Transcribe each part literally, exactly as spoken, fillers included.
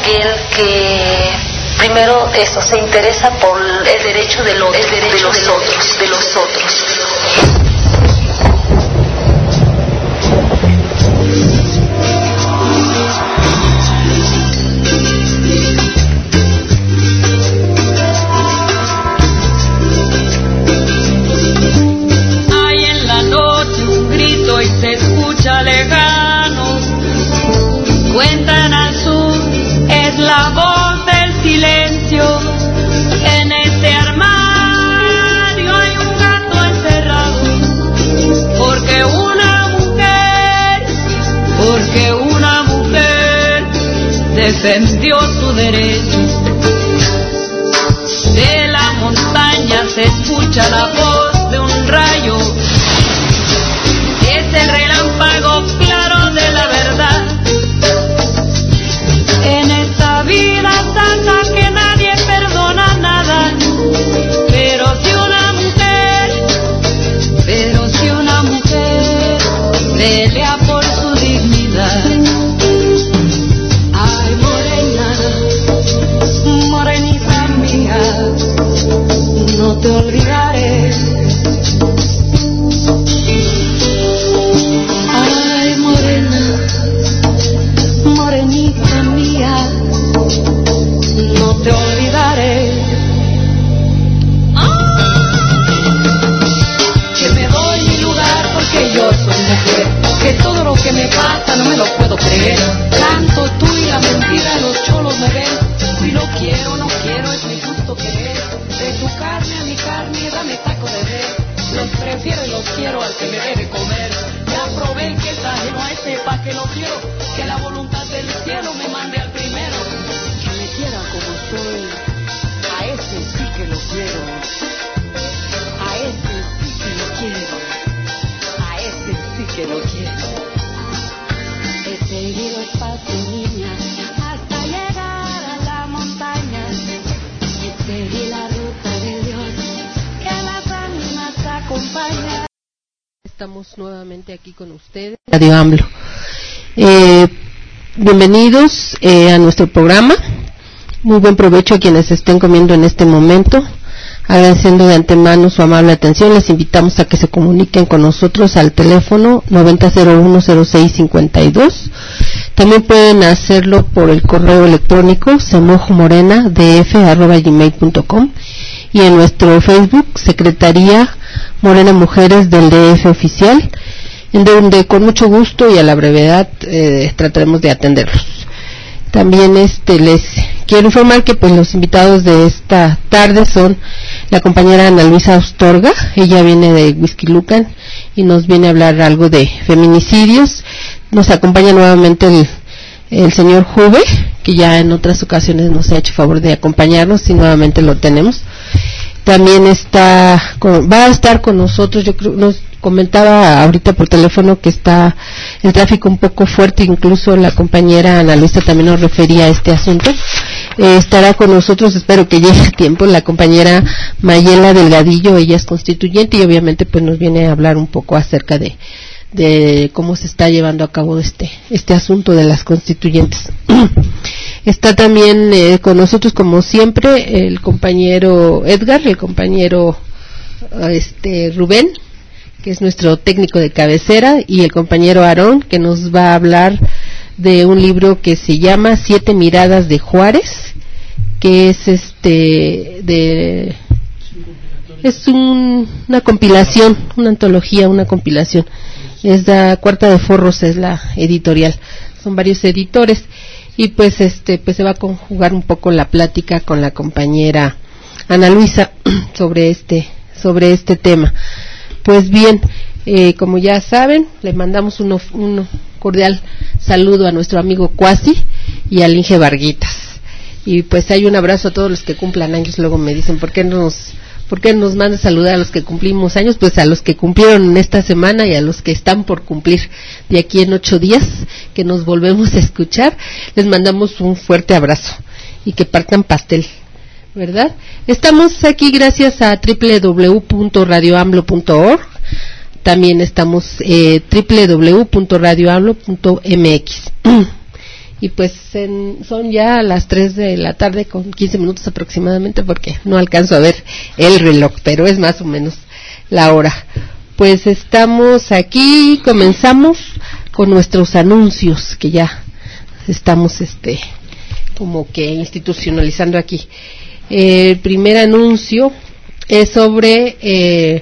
aquel que primero eso se interesa por el derecho de los, el derecho de los de otros, de los otros. Hay en la noche un grito y se escucha lejano. Cuentan al sur, es la voz del silencio. En este armario hay un gato encerrado. Porque una mujer, porque una mujer defendió su derecho. De la montaña se escucha la voz de un rayo. Es el relámpago claro de la verdad. En esta vida santa que nadie perdona nada, pero si una mujer, pero si una mujer pelea por su dignidad. Ay, morena, morenita mía, no te olvidaré. Ay, morena, morenita mía, no te olvidaré. Que me doy mi lugar porque yo soy mujer, que todo lo que me pasa no me lo puedo creer. Canto tú y la mentira, los cholos me ven. Si no quiero, no quiero, es mi gusto querer. De tu carne a mi carne, dame taco de res. Los prefiero y los quiero al que me debe comer. Ya probé el que es ajeno a ese pa' que lo quiero. Que la voluntad del cielo me mande al primero. Que me quiera como soy, a ese sí que lo quiero. A ese sí que lo quiero. A ese sí que lo quiero. He seguido el paso, niña, hasta llegar a la montaña. Y seguí la ruta de Dios, que a las ánimas acompaña. Estamos nuevamente aquí con ustedes, Radio AMLO. Eh, bienvenidos eh, a nuestro programa. Muy buen provecho a quienes estén comiendo en este momento. Agradeciendo de antemano su amable atención, les invitamos a que se comuniquen con nosotros al teléfono noventa cero uno cero seis cincuenta y dos. También pueden hacerlo por el correo electrónico semojomorena.df arroba gmail punto com y en nuestro Facebook Secretaría Morena Mujeres del D F Oficial, en donde con mucho gusto y a la brevedad eh, trataremos de atenderlos. También este les quiero informar que pues los invitados de esta tarde son la compañera Ana Luisa Astorga. Ella viene de Huixquilucan y nos viene a hablar algo de feminicidios. Nos acompaña nuevamente el, el señor Juve, que ya en otras ocasiones nos ha hecho favor de acompañarnos y nuevamente lo tenemos. También está va a estar con nosotros, yo creo, nos comentaba ahorita por teléfono que está el tráfico un poco fuerte, incluso la compañera Ana Luisa también nos refería a este asunto. Eh, estará con nosotros, espero que llegue a tiempo, la compañera Mayela Delgadillo. Ella es constituyente y obviamente pues nos viene a hablar un poco acerca de de cómo se está llevando a cabo este este asunto de las constituyentes. Está también eh, con nosotros, como siempre, el compañero Edgar, el compañero este Rubén, que es nuestro técnico de cabecera, y el compañero Aarón, que nos va a hablar de un libro que se llama Siete Miradas de Juárez, que es este de es un, una compilación, una antología, una compilación. Es la Cuarta de Forros, es la editorial. Son varios editores y pues este pues se va a conjugar un poco la plática con la compañera Ana Luisa sobre este sobre este tema. Pues bien, eh, como ya saben, le mandamos un un cordial saludo a nuestro amigo Cuasi y al Inge Varguitas. Y pues hay un abrazo a todos los que cumplan años. Luego me dicen, ¿por qué nos ¿por qué nos manda saludar a los que cumplimos años? Pues a los que cumplieron en esta semana y a los que están por cumplir de aquí en ocho días, que nos volvemos a escuchar. Les mandamos un fuerte abrazo y que partan pastel, ¿verdad? Estamos aquí gracias a doble u doble u doble u punto radio amlo punto org. También estamos eh, doble u doble u doble u punto radio amlo punto m x. y pues en, son ya las tres de la tarde con quince minutos aproximadamente, porque no alcanzo a ver el reloj, pero es más o menos la hora. Pues estamos aquí, comenzamos con nuestros anuncios, que ya estamos este como que institucionalizando aquí. Eh, el primer anuncio es sobre eh,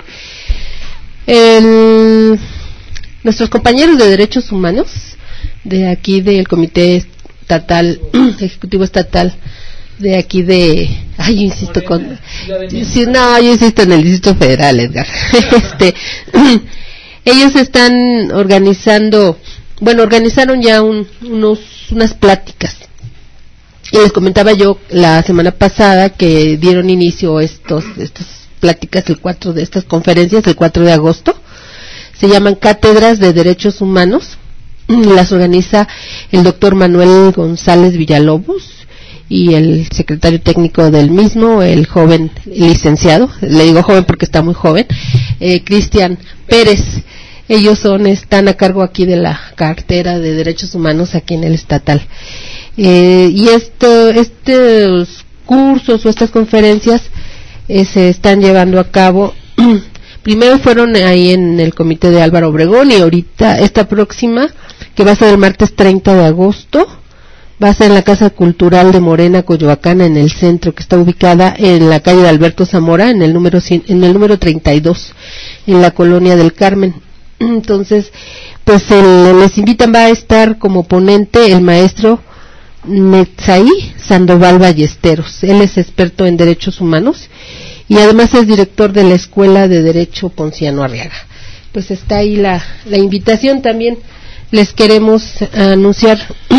el, nuestros compañeros de derechos humanos de aquí del Comité Estatal, Ejecutivo Estatal de aquí de, ay, yo insisto con, sí, no, yo insisto en el Distrito Federal, Edgar. este, ellos están organizando, bueno, organizaron ya un, unos, unas pláticas. Y les comentaba yo la semana pasada que dieron inicio a estos, estas pláticas el cuatro de estas conferencias el cuatro de agosto. Se llaman Cátedras de Derechos Humanos. Las organiza el doctor Manuel González Villalobos y el secretario técnico del mismo, el joven licenciado, le digo joven porque está muy joven, eh, Cristian Pérez. Ellos son, están a cargo aquí de la cartera de derechos humanos aquí en el estatal. Eh, y esto, estos cursos o estas conferencias eh, se están llevando a cabo. Primero fueron ahí en el comité de Álvaro Obregón, y ahorita esta próxima, que va a ser el martes treinta de agosto, va a ser en la Casa Cultural de Morena, Coyoacán, en el centro, que está ubicada en la calle de Alberto Zamora, en el número en el número treinta y dos, en la Colonia del Carmen. Entonces, pues el, les invitan, va a estar como ponente el maestro Netzaí Sandoval Ballesteros. Él es experto en derechos humanos y además es director de la Escuela de Derecho Ponciano Arriaga. Pues está ahí la, la invitación. También les queremos anunciar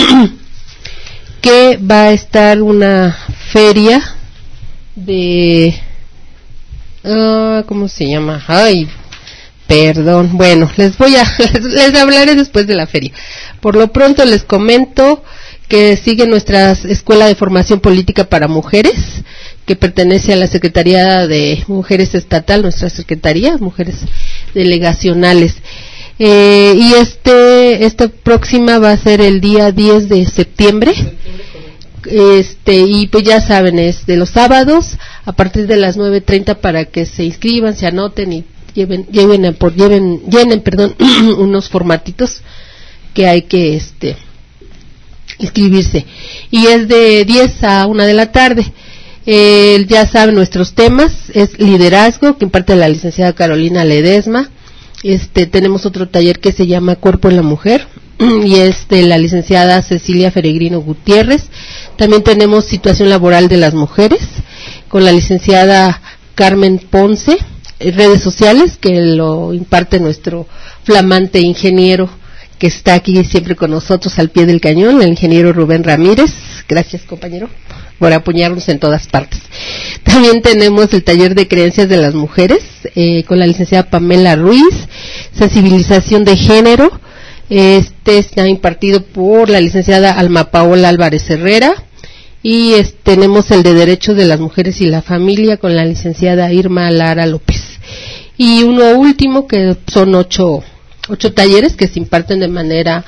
que va a estar una feria de, uh, ¿cómo se llama? Ay, perdón. Bueno, les voy a, les, les hablaré después de la feria. Por lo pronto les comento que sigue nuestra Escuela de Formación Política para Mujeres, que pertenece a la Secretaría de Mujeres Estatal, nuestra Secretaría, Mujeres Delegacionales. Eh, y este, esta próxima va a ser el día diez de septiembre. Este, y pues ya saben, es de los sábados, a partir de las nueve treinta, para que se inscriban, se anoten y lleven, lleven, por, lleven, llenen, perdón, unos formatitos que hay que, este, inscribirse. Y es de diez a una de la tarde. Eh, ya saben nuestros temas, es liderazgo, que imparte la licenciada Carolina Ledesma. Este, tenemos otro taller que se llama Cuerpo en la Mujer, y es de la licenciada Cecilia Feregrino Gutiérrez. También tenemos Situación Laboral de las Mujeres, con la licenciada Carmen Ponce. Redes sociales, que lo imparte nuestro flamante ingeniero, que está aquí siempre con nosotros al pie del cañón, el ingeniero Rubén Ramírez. Gracias, compañero, por apoyarnos en todas partes. También tenemos el taller de creencias de las mujeres, eh, con la licenciada Pamela Ruiz, sensibilización de género. Este está impartido por la licenciada Alma Paola Álvarez Herrera. Y es, tenemos el de derechos de las mujeres y la familia, con la licenciada Irma Lara López. Y uno último, que son ocho ocho talleres que se imparten de manera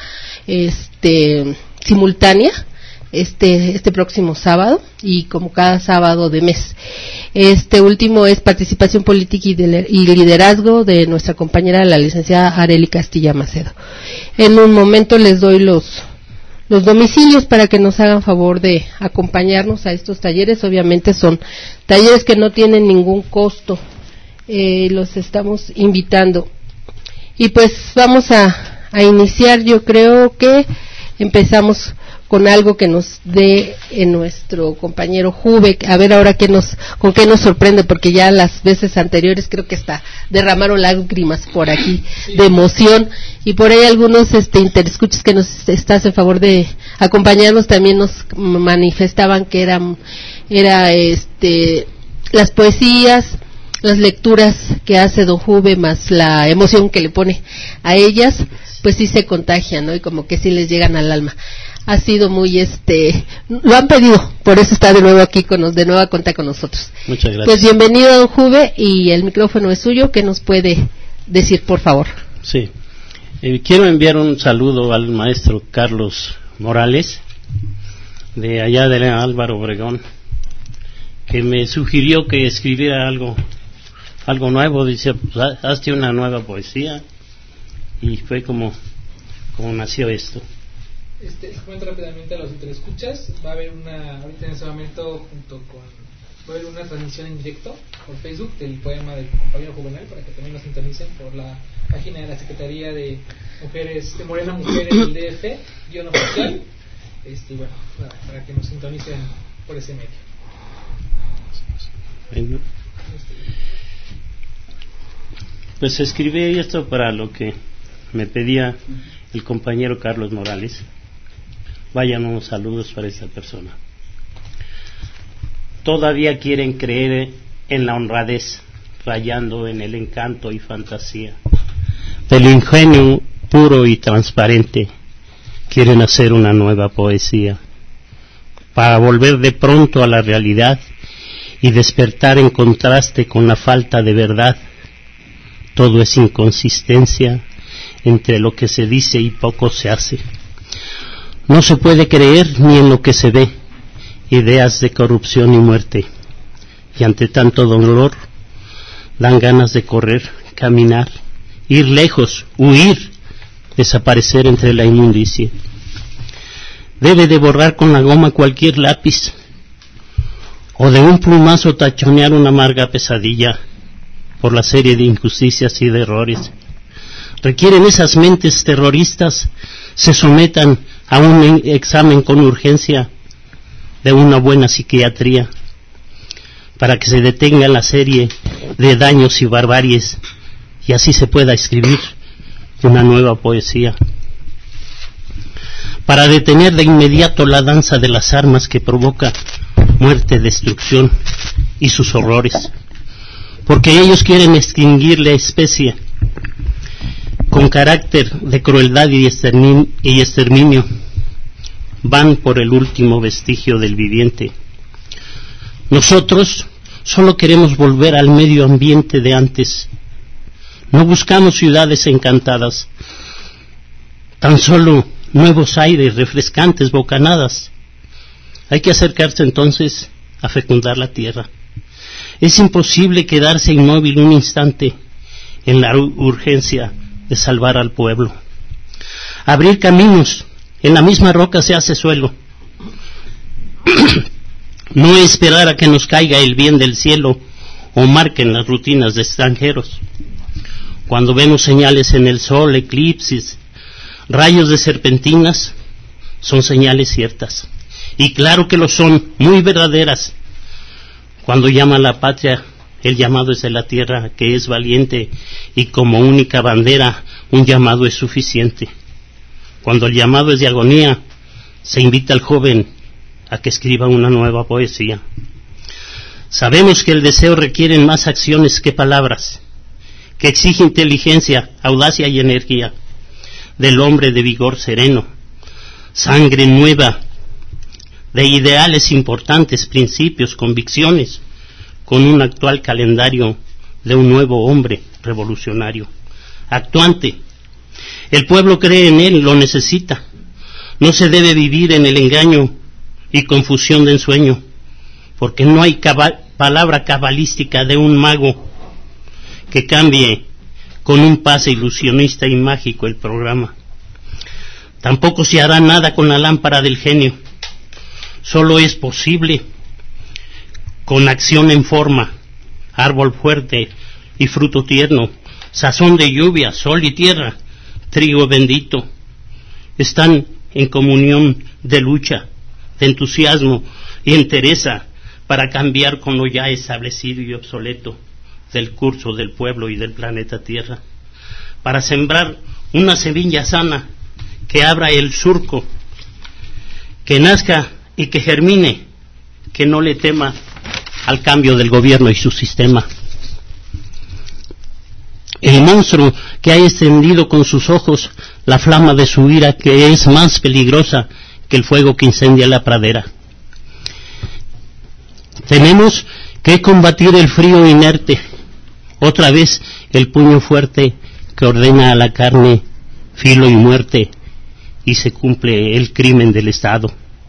este simultánea este este próximo sábado, y como cada sábado de mes. Este último es participación política y, de, y liderazgo, de nuestra compañera la licenciada Arely Castilla Macedo. En un momento les doy los los domicilios para que nos hagan favor de acompañarnos a estos talleres. Obviamente son talleres que no tienen ningún costo, eh, los estamos invitando. Y pues vamos a, a iniciar. Yo creo que empezamos con algo que nos dé en nuestro compañero Juve, a ver ahora qué nos, con qué nos sorprende, porque ya las veces anteriores creo que hasta derramaron lágrimas por aquí de emoción, y por ahí algunos este interescuchas que nos estás en favor de acompañarnos también nos manifestaban que eran era este las poesías, las lecturas que hace don Juve, más la emoción que le pone a ellas, pues sí se contagian, ¿no? Y como que sí les llegan al alma. Ha sido muy, este, lo han pedido, por eso está de nuevo aquí con nos, de nueva cuenta con nosotros. Muchas gracias. Pues bienvenido, don Juve, y el micrófono es suyo. ¿Qué nos puede decir, por favor? Sí, eh, quiero enviar un saludo al maestro Carlos Morales, de allá de Álvaro Obregón, que me sugirió que escribiera algo algo nuevo. Dice, pues, hazte una nueva poesía, y fue como como nació esto. Este, les comento rápidamente a los que te escuchas, va a haber una, ahorita en ese momento, junto con, va a haber una transmisión en directo por Facebook del poema del compañero Juvenal, para que también nos sintonicen por la página de la Secretaría de Mujeres, de Morena Mujeres del D F, guión oficial, este, bueno, para, para que nos sintonicen por ese medio. Bueno, pues escribí esto para lo que me pedía el compañero Carlos Morales. Vayan unos saludos para esta persona. Todavía quieren creer en la honradez, rayando en el encanto y fantasía del ingenio puro y transparente. Quieren hacer una nueva poesía para volver de pronto a la realidad y despertar en contraste con la falta de verdad. Todo es inconsistencia entre lo que se dice y poco se hace. No se puede creer ni en lo que se ve, ideas de corrupción y muerte, y ante tanto dolor dan ganas de correr, caminar, ir lejos, huir, desaparecer entre la inmundicia. Debe de borrar con la goma cualquier lápiz, o de un plumazo tachonear una amarga pesadilla por la serie de injusticias y de errores. Requieren esas mentes terroristas se sometan a un examen con urgencia de una buena psiquiatría, para que se detenga la serie de daños y barbaries, y así se pueda escribir una nueva poesía, para detener de inmediato la danza de las armas que provoca muerte, destrucción y sus horrores, porque ellos quieren extinguir la especie con carácter de crueldad y exterminio. Van por el último vestigio del viviente. Nosotros solo queremos volver al medio ambiente de antes. No buscamos ciudades encantadas, tan solo nuevos aires, refrescantes bocanadas. Hay que acercarse entonces a fecundar la tierra. Es imposible quedarse inmóvil un instante en la urgencia de salvar al pueblo. Abrir caminos, en la misma roca se hace suelo. No esperar a que nos caiga el bien del cielo o marquen las rutinas de extranjeros. Cuando vemos señales en el sol, eclipses, rayos de serpentinas, son señales ciertas. Y claro que lo son, muy verdaderas. Cuando llama la patria, el llamado es de la tierra, que es valiente, y como única bandera, un llamado es suficiente. Cuando el llamado es de agonía, se invita al joven a que escriba una nueva poesía. Sabemos que el deseo requiere más acciones que palabras, que exige inteligencia, audacia y energía del hombre de vigor sereno, sangre nueva, de ideales importantes, principios, convicciones, con un actual calendario de un nuevo hombre revolucionario, actuante. El pueblo cree en él, lo necesita. No se debe vivir en el engaño y confusión de ensueño, porque no hay cabal, palabra cabalística de un mago que cambie con un pase ilusionista y mágico el programa. Tampoco se hará nada con la lámpara del genio. Solo es posible con acción en forma, árbol fuerte y fruto tierno, sazón de lluvia, sol y tierra, trigo bendito. Están en comunión de lucha, de entusiasmo y entereza para cambiar con lo ya establecido y obsoleto del curso del pueblo y del planeta Tierra, para sembrar una semilla sana que abra el surco, que nazca y que germine, que no le tema al cambio del gobierno y su sistema. El monstruo que ha extendido con sus ojos la flama de su ira, que es más peligrosa que el fuego que incendia la pradera. Tenemos que combatir el frío inerte, otra vez el puño fuerte que ordena a la carne filo y muerte, y se cumple el crimen del Estado.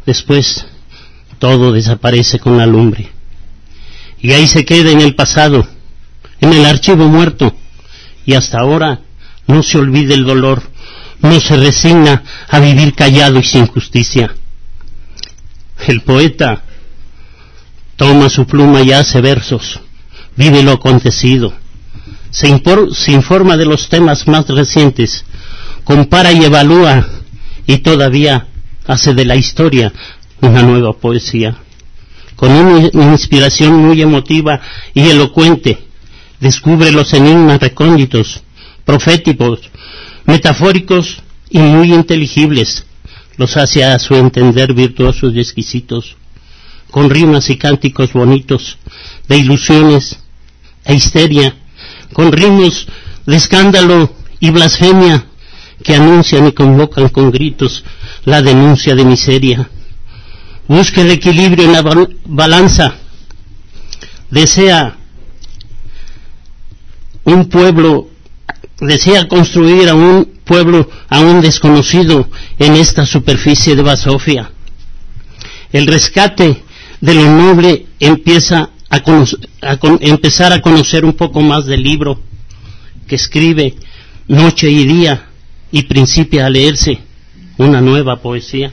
Después todo desaparece con la lumbre. Y ahí se queda en el pasado, en el archivo muerto, y hasta ahora no se olvida el dolor, no se resigna a vivir callado y sin justicia. El poeta toma su pluma y hace versos, vive lo acontecido, se, impor, se informa de los temas más recientes, compara y evalúa, y todavía hace de la historia una nueva poesía. Con una inspiración muy emotiva y elocuente, descubre los enigmas recónditos, proféticos, metafóricos y muy inteligibles, los hace a su entender virtuosos y exquisitos, con rimas y cánticos bonitos, de ilusiones e histeria, con ritmos de escándalo y blasfemia, que anuncian y convocan con gritos la denuncia de miseria. Busca el equilibrio en la balanza, desea un pueblo, desea construir a un pueblo aún desconocido en esta superficie de basofia. El rescate de lo noble empieza a, conocer, a con, empezar a conocer un poco más del libro que escribe noche y día, y principia a leerse una nueva poesía.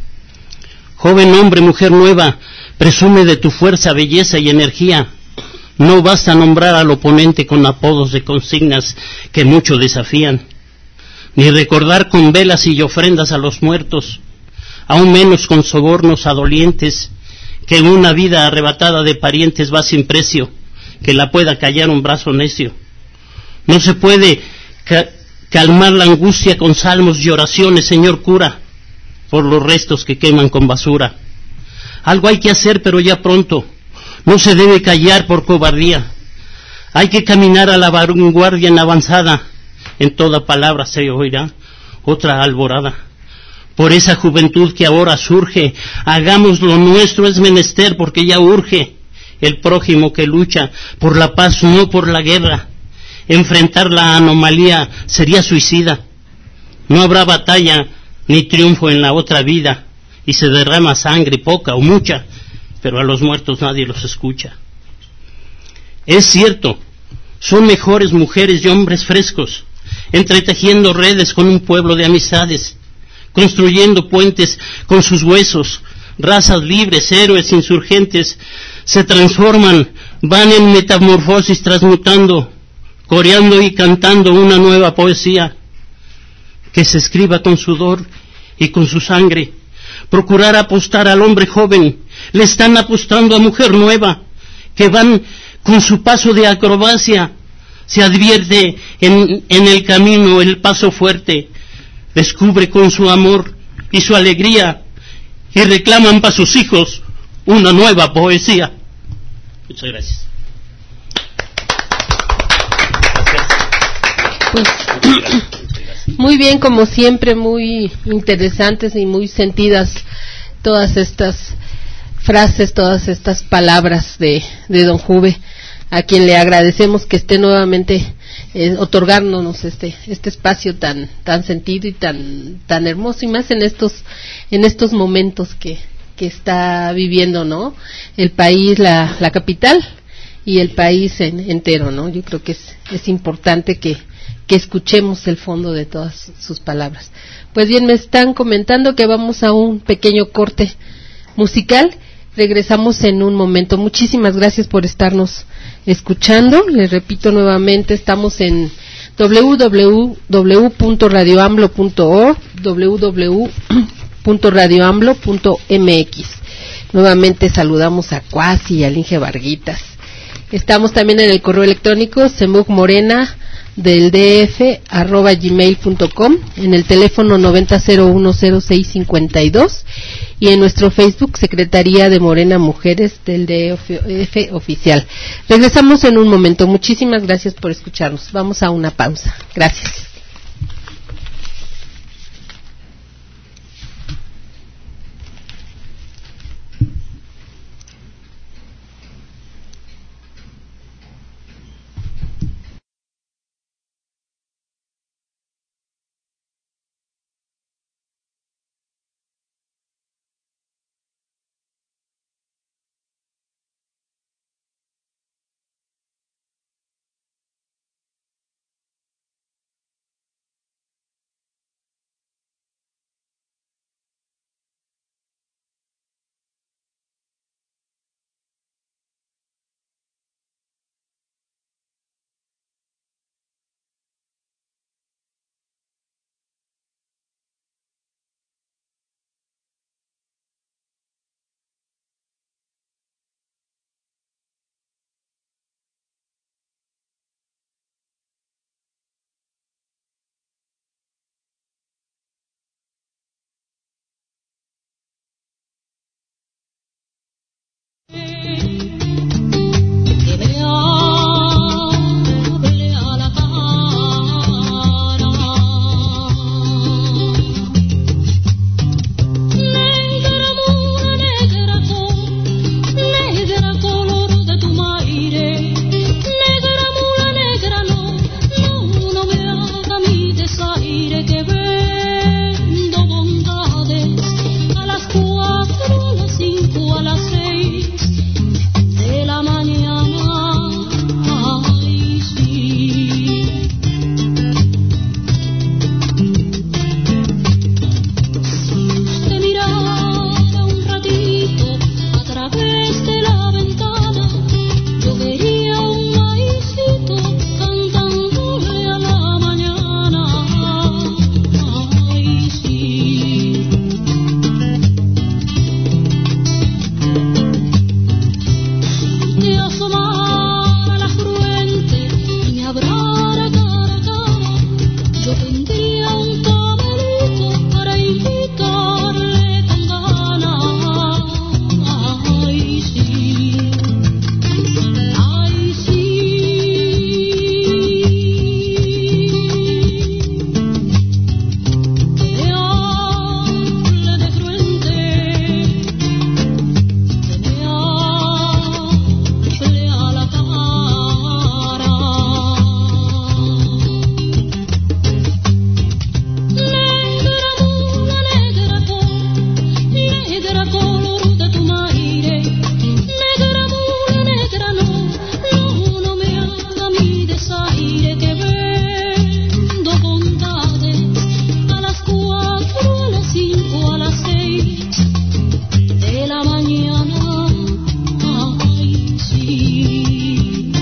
Joven hombre, mujer nueva, presume de tu fuerza, belleza y energía. No basta nombrar al oponente con apodos de consignas que mucho desafían, ni recordar con velas y ofrendas a los muertos, aún menos con sobornos a dolientes, que en una vida arrebatada de parientes va sin precio, que la pueda callar un brazo necio. No se puede ca- calmar la angustia con salmos y oraciones, señor cura, por los restos que queman con basura. Algo hay que hacer, pero ya pronto. No se debe callar por cobardía. Hay que caminar a la vanguardia en avanzada. En toda palabra se oirá otra alborada. Por esa juventud que ahora surge, hagamos lo nuestro, es menester, porque ya urge. El prójimo que lucha por la paz, no por la guerra. Enfrentar la anomalía sería suicida. No habrá batalla ni triunfo en la otra vida, y se derrama sangre, poca o mucha, pero a los muertos nadie los escucha. Es cierto, son mejores mujeres y hombres frescos, entretejiendo redes con un pueblo de amistades, construyendo puentes con sus huesos, razas libres, héroes insurgentes, se transforman, van en metamorfosis transmutando, coreando y cantando una nueva poesía, que se escriba con sudor y con su sangre. Procurar apostar al hombre joven, le están apostando a mujer nueva, que van con su paso de acrobacia, se advierte en, en el camino el paso fuerte, descubre con su amor y su alegría, y reclaman para sus hijos una nueva poesía. Muchas gracias. Pues, muy bien, como siempre, muy interesantes y muy sentidas todas estas frases, todas estas palabras de, de don Juve, a quien le agradecemos que esté nuevamente eh, otorgándonos este este espacio tan tan sentido y tan tan hermoso, y más en estos en estos momentos que que está viviendo, ¿no? El país, la la capital y el país en, entero, ¿no? Yo creo que es es importante que que escuchemos el fondo de todas sus palabras. Pues bien, me están comentando que vamos a un pequeño corte musical. Regresamos en un momento. Muchísimas gracias por estarnos escuchando. Les repito nuevamente, estamos en doble u doble u doble u punto radio amblo punto org, doble u doble u doble u punto radio amblo punto m x. Nuevamente saludamos a Cuasi y a Linge Varguitas. Estamos también en el correo electrónico semugmorena del D F arroba gmail punto com, en el teléfono noventa cero uno cero seis cincuenta y dos, y en nuestro Facebook Secretaría de Morena Mujeres del D F oficial. Regresamos en un momento. Muchísimas gracias por escucharnos. Vamos a una pausa. Gracias. aire que vendo bondades a las cuatro, a las cinco, a las seis de la mañana. Ay, sí.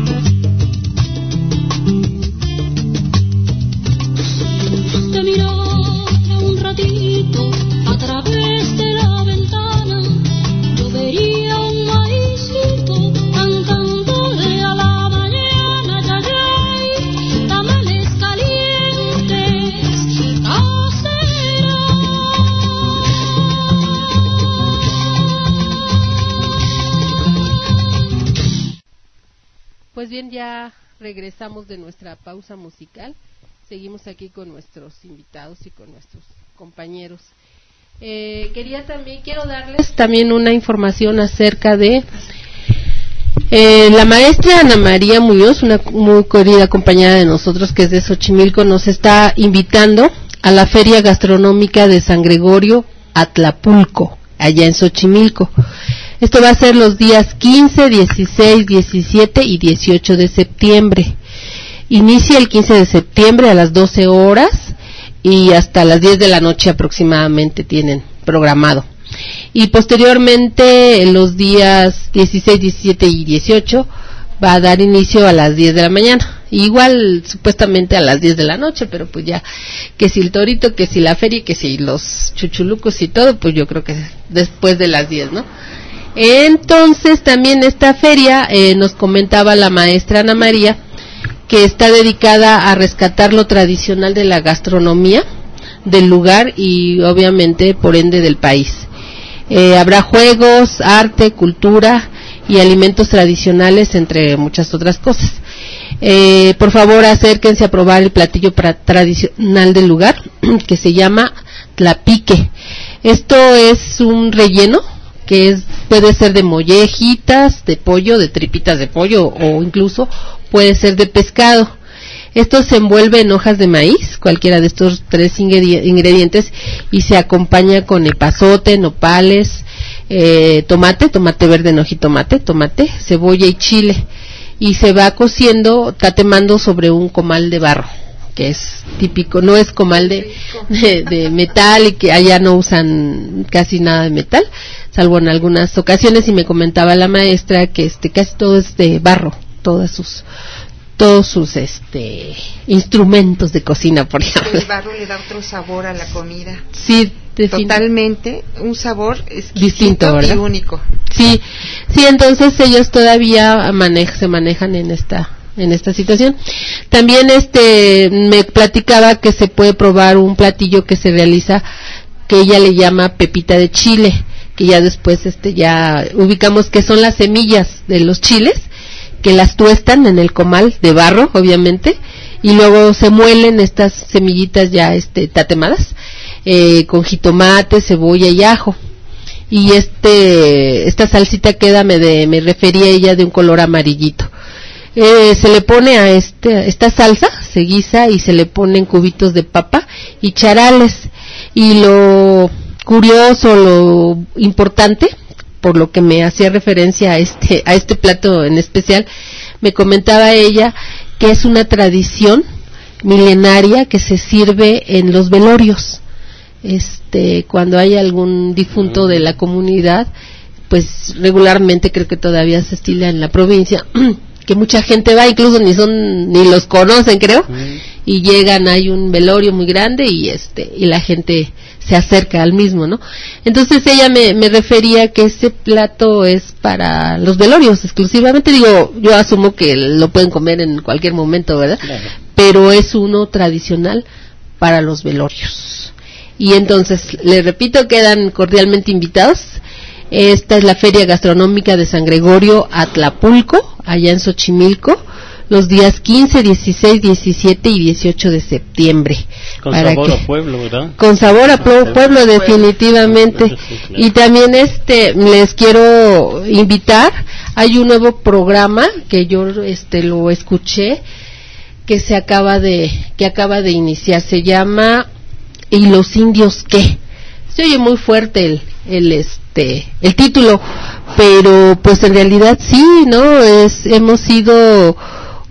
Te miraste un ratito a través de la ventana, yo vería un maicito cantándole a la mañana, ya, ya, tamales calientes, caseras. Pues bien, ya regresamos de nuestra pausa musical. Seguimos aquí con nuestros invitados y con nuestros compañeros. Eh, quería también, quiero darles también una información acerca de eh, la maestra Ana María Muñoz, una muy querida compañera de nosotros que es de Xochimilco, nos está invitando a la Feria Gastronómica de San Gregorio Atlapulco, allá en Xochimilco. Esto va a ser los días quince, dieciséis, diecisiete y dieciocho de septiembre. Inicia el quince de septiembre a las doce horas y hasta las diez de la noche aproximadamente tienen programado. Y posteriormente, en los días dieciséis, diecisiete y dieciocho, va a dar inicio a las diez de la mañana. Igual, supuestamente a las diez de la noche, pero pues ya, que si el torito, que si la feria, que si los chuchulucos y todo, pues yo creo que después de las diez, ¿no? Entonces, también esta feria, eh, nos comentaba la maestra Ana María, que está dedicada a rescatar lo tradicional de la gastronomía del lugar y obviamente por ende del país. Eh, habrá juegos, arte, cultura y alimentos tradicionales, entre muchas otras cosas. Eh, por favor, acérquense a probar el platillo pra- tradicional del lugar, que se llama tlapique. Esto es un relleno que es, puede ser de mollejitas, de pollo, de tripitas de pollo o incluso puede ser de pescado. Esto se envuelve en hojas de maíz, cualquiera de estos tres ingredientes, y se acompaña con epazote, nopales, eh, tomate, tomate verde, no jitomate, tomate, cebolla y chile, y se va cociendo, tatemando sobre un comal de barro, que es típico, no es comal de, de, de metal, y que allá no usan casi nada de metal, salvo en algunas ocasiones, y me comentaba la maestra que este casi todo es de barro, todas sus todos sus este instrumentos de cocina, por ejemplo. El barro le da otro sabor a la comida. Sí, totalmente, un sabor distinto, ¿verdad? Y único. Sí, sí, entonces ellos todavía manej, se manejan en esta en esta situación. También este me platicaba que se puede probar un platillo que se realiza que ella le llama pepita de chile, que ya después este ya ubicamos que son las semillas de los chiles, que las tuestan en el comal de barro, obviamente, y luego se muelen estas semillitas ya este tatemadas eh, con jitomate, cebolla y ajo. Y este esta salsita queda, me, de, me refería ella, de un color amarillito. Eh, se le pone a este esta salsa, se guisa y se le ponen cubitos de papa y charales. Y lo curioso, lo importante, por lo que me hacía referencia a este a este plato en especial, me comentaba ella que es una tradición milenaria que se sirve en los velorios. Este, cuando hay algún difunto de la comunidad, pues regularmente, creo que todavía se estila en la provincia, que mucha gente va, incluso ni son ni los conocen, creo, y llegan, hay un velorio muy grande y este y la gente se acerca al mismo, ¿no? Entonces ella me, me refería que ese plato es para los velorios exclusivamente. Digo, yo asumo que lo pueden comer en cualquier momento, ¿verdad? Claro. Pero es uno tradicional para los velorios. Y entonces, les repito, quedan cordialmente invitados. Esta es la Feria Gastronómica de San Gregorio Atlapulco, allá en Xochimilco, los días quince, dieciséis, diecisiete y dieciocho de septiembre. Con sabor que, a pueblo, ¿verdad? Con sabor a pueblo, pueblo definitivamente. Y también este les quiero invitar, hay un nuevo programa que yo este lo escuché, que se acaba de que acaba de iniciar, se llama ¿Y los indios qué? Se oye muy fuerte el el este el título, pero pues en realidad sí, ¿no? Es hemos sido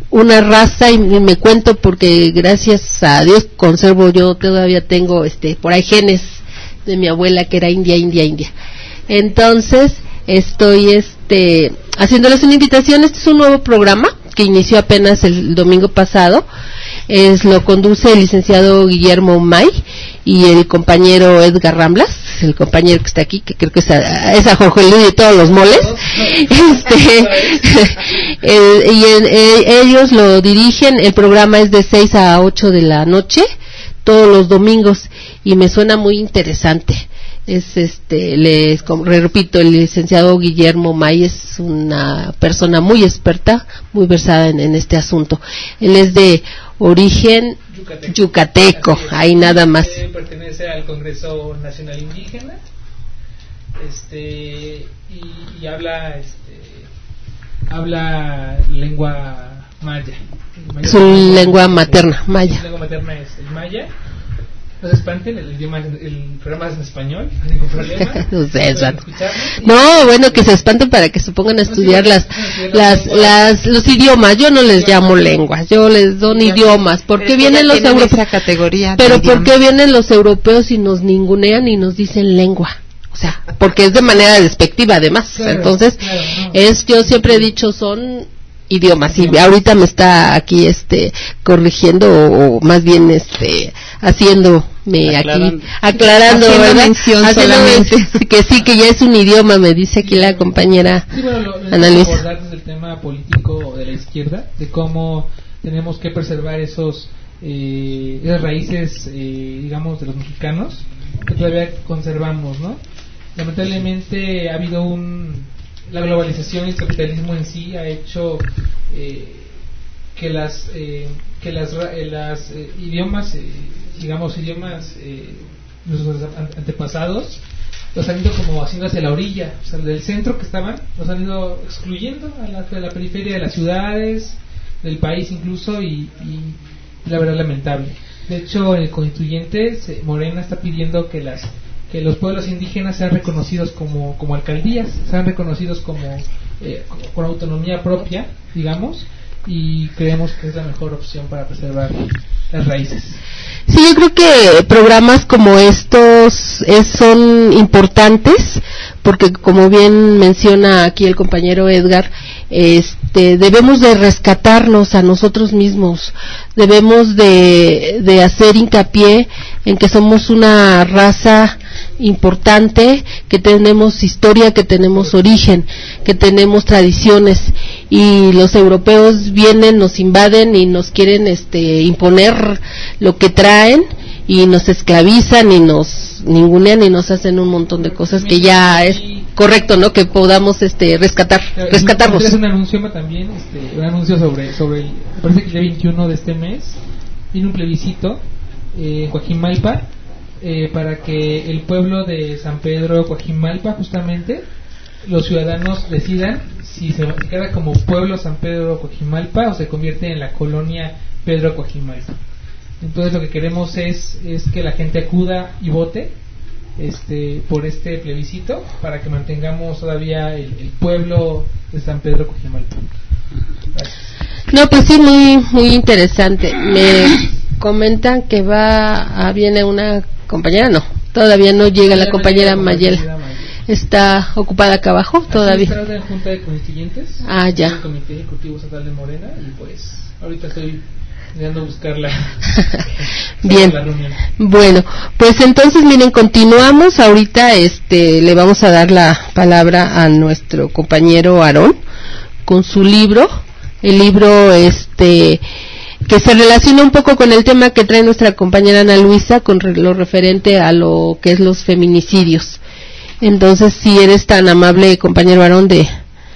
una raza, y me cuento porque gracias a Dios conservo, yo todavía tengo este por ahí genes de mi abuela que era india, india, india. Entonces estoy este haciéndoles una invitación. Este es un nuevo programa que inició apenas el domingo pasado. Es lo conduce el licenciado Guillermo May y el compañero Edgar Ramblas, el compañero que está aquí, que creo que es a, es a Jorge Luis de todos los moles. este el, y el, el, ellos lo dirigen. El programa es de seis a ocho de la noche todos los domingos y me suena muy interesante. Es este, les como, repito, el licenciado Guillermo May es una persona muy experta, muy versada en, en este asunto. Él es de origen yucateco, yucateco ahí nada más. Eh, pertenece al Congreso Nacional Indígena, este, y, y habla, este, habla lengua maya. Su lengua, lengua materna, maya. Su lengua materna es el maya. No se espanten, el idioma, el programa es en español, no hay ningún problema. No sé, no, bueno, que se espanten para que se pongan a estudiar las, las, las, los idiomas. Yo no les llamo lenguas, yo les doy idiomas. ¿Por qué vienen los europeos? Pero ¿por qué vienen los europeos y nos ningunean y nos dicen lengua? O sea, porque es de manera despectiva además. Entonces, es, yo siempre he dicho, son idiomas, y ahorita me está aquí este corrigiendo o, o más bien este haciéndome aquí aclarando, haciendo ¿verdad? mención Haciendo solamente que sí, que ya es un idioma, me dice aquí la compañera sí, bueno, lo, lo Ana Luisa. Abordar desde el tema político de la izquierda, de cómo tenemos que preservar esos eh, esas raíces, eh, digamos, de los mexicanos que todavía conservamos, ¿no? Lamentablemente ha habido un la globalización y el capitalismo en sí ha hecho eh, que las eh, que las, eh, las eh, idiomas eh, digamos idiomas eh, nuestros antepasados los han ido como haciendo hacia la orilla, o sea, del centro que estaban los han ido excluyendo a la, a la periferia de las ciudades, del país incluso, y, y la verdad lamentable. De hecho, en el constituyente se, Morena está pidiendo que las que los pueblos indígenas sean reconocidos como, como alcaldías, sean reconocidos como eh, con autonomía propia, digamos, y creemos que es la mejor opción para preservar las raíces. Sí, yo creo que programas como estos es, son importantes porque, como bien menciona aquí el compañero Edgar, este, debemos de rescatarnos a nosotros mismos, debemos de, de hacer hincapié en que somos una raza importante, que tenemos historia, que tenemos origen, que tenemos tradiciones, y los europeos vienen, nos invaden y nos quieren este imponer lo que traen y nos esclavizan y nos ningunean y nos hacen un montón de cosas que ya es correcto, ¿no? Que podamos este rescatar, rescatarnos. Es un anuncio también, este, un anuncio sobre sobre el, parece que el día veintiuno de este mes viene un plebiscito eh, en Coajimalpa, eh, para que el pueblo de San Pedro Coajimalpa, justamente, los ciudadanos decidan si se queda como pueblo San Pedro Coajimalpa o se convierte en la colonia Pedro Coajimalpa. Entonces lo que queremos es es que la gente acuda y vote este por este plebiscito para que mantengamos todavía el, el pueblo de San Pedro Coajimalpa. Gracias. No, pues sí, muy muy interesante. Me comentan que va a, viene una compañera, no, todavía no llega la compañera Mayela. Está ocupada acá abajo todavía. Está en la Junta de Constituyentes. Ah, ya. El Comité Ejecutivo Estatal de Morena, y pues ahorita estoy intentando buscarla. Bien. La bueno, pues entonces miren, continuamos. Ahorita este le vamos a dar la palabra a nuestro compañero Aarón con su libro, el libro este que se relaciona un poco con el tema que trae nuestra compañera Ana Luisa, con lo referente a lo que es los feminicidios. Entonces, si eres tan amable, compañero Aarón, de,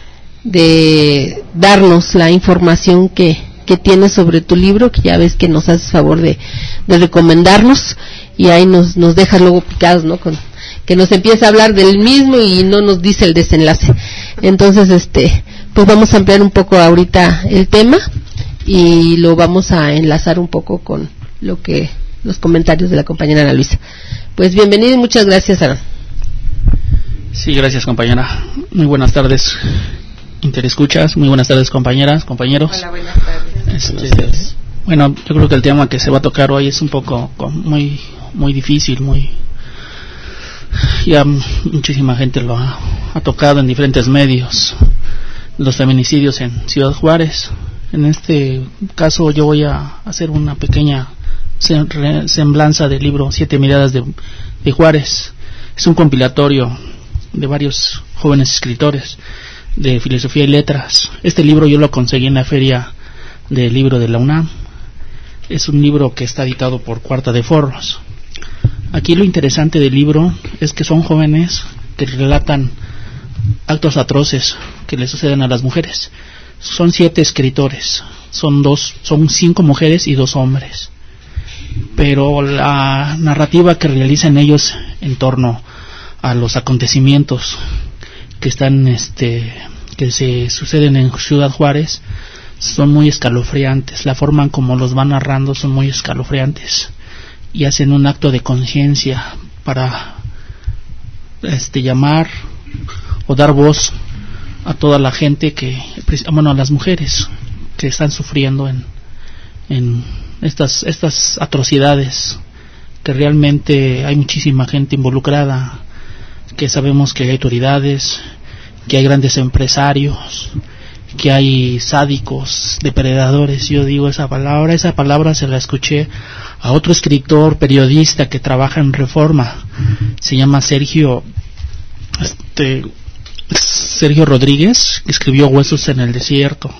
de darnos la información que, que tienes sobre tu libro, que ya ves que nos haces favor de, de recomendarnos, y ahí nos, nos dejas luego picados, ¿no? Con, que nos empieza a hablar del mismo y no nos dice el desenlace. Entonces, este, pues vamos a ampliar un poco ahorita el tema y lo vamos a enlazar un poco con lo que, los comentarios de la compañera Ana Luisa. Pues bienvenido y muchas gracias, Aarón. Sí, gracias, compañera. Muy buenas tardes. interescuchas, muy buenas tardes compañeras, compañeros. Hola, buenas tardes. Este, bueno, yo creo que el tema que se va a tocar hoy es un poco muy muy difícil, muy ya muchísima gente lo ha, ha tocado en diferentes medios, los feminicidios en Ciudad Juárez. En este caso yo voy a hacer una pequeña semblanza del libro Siete miradas de, de Juárez. Es un compilatorio de varios jóvenes escritores de filosofía y letras. Este libro yo lo conseguí en la feria del libro de la UNAM. Es un libro que está editado por Cuarta de Forros. Aquí lo interesante del libro es que son jóvenes que relatan actos atroces que le suceden a las mujeres. Son siete escritores, son dos, son cinco mujeres y dos hombres. Pero la narrativa que realizan ellos en torno a los acontecimientos que están, este, que se suceden en Ciudad Juárez son muy escalofriantes. La forma en como los van narrando son muy escalofriantes y hacen un acto de conciencia para, este, llamar o dar voz a toda la gente que, bueno, a las mujeres que están sufriendo en, en estas, estas atrocidades, que realmente hay muchísima gente involucrada, que sabemos que hay autoridades, que hay grandes empresarios, que hay sádicos, depredadores. Yo digo esa palabra, esa palabra se la escuché a otro escritor, periodista que trabaja en Reforma, se llama Sergio, este, Sergio Rodríguez, que escribió Huesos en el Desierto.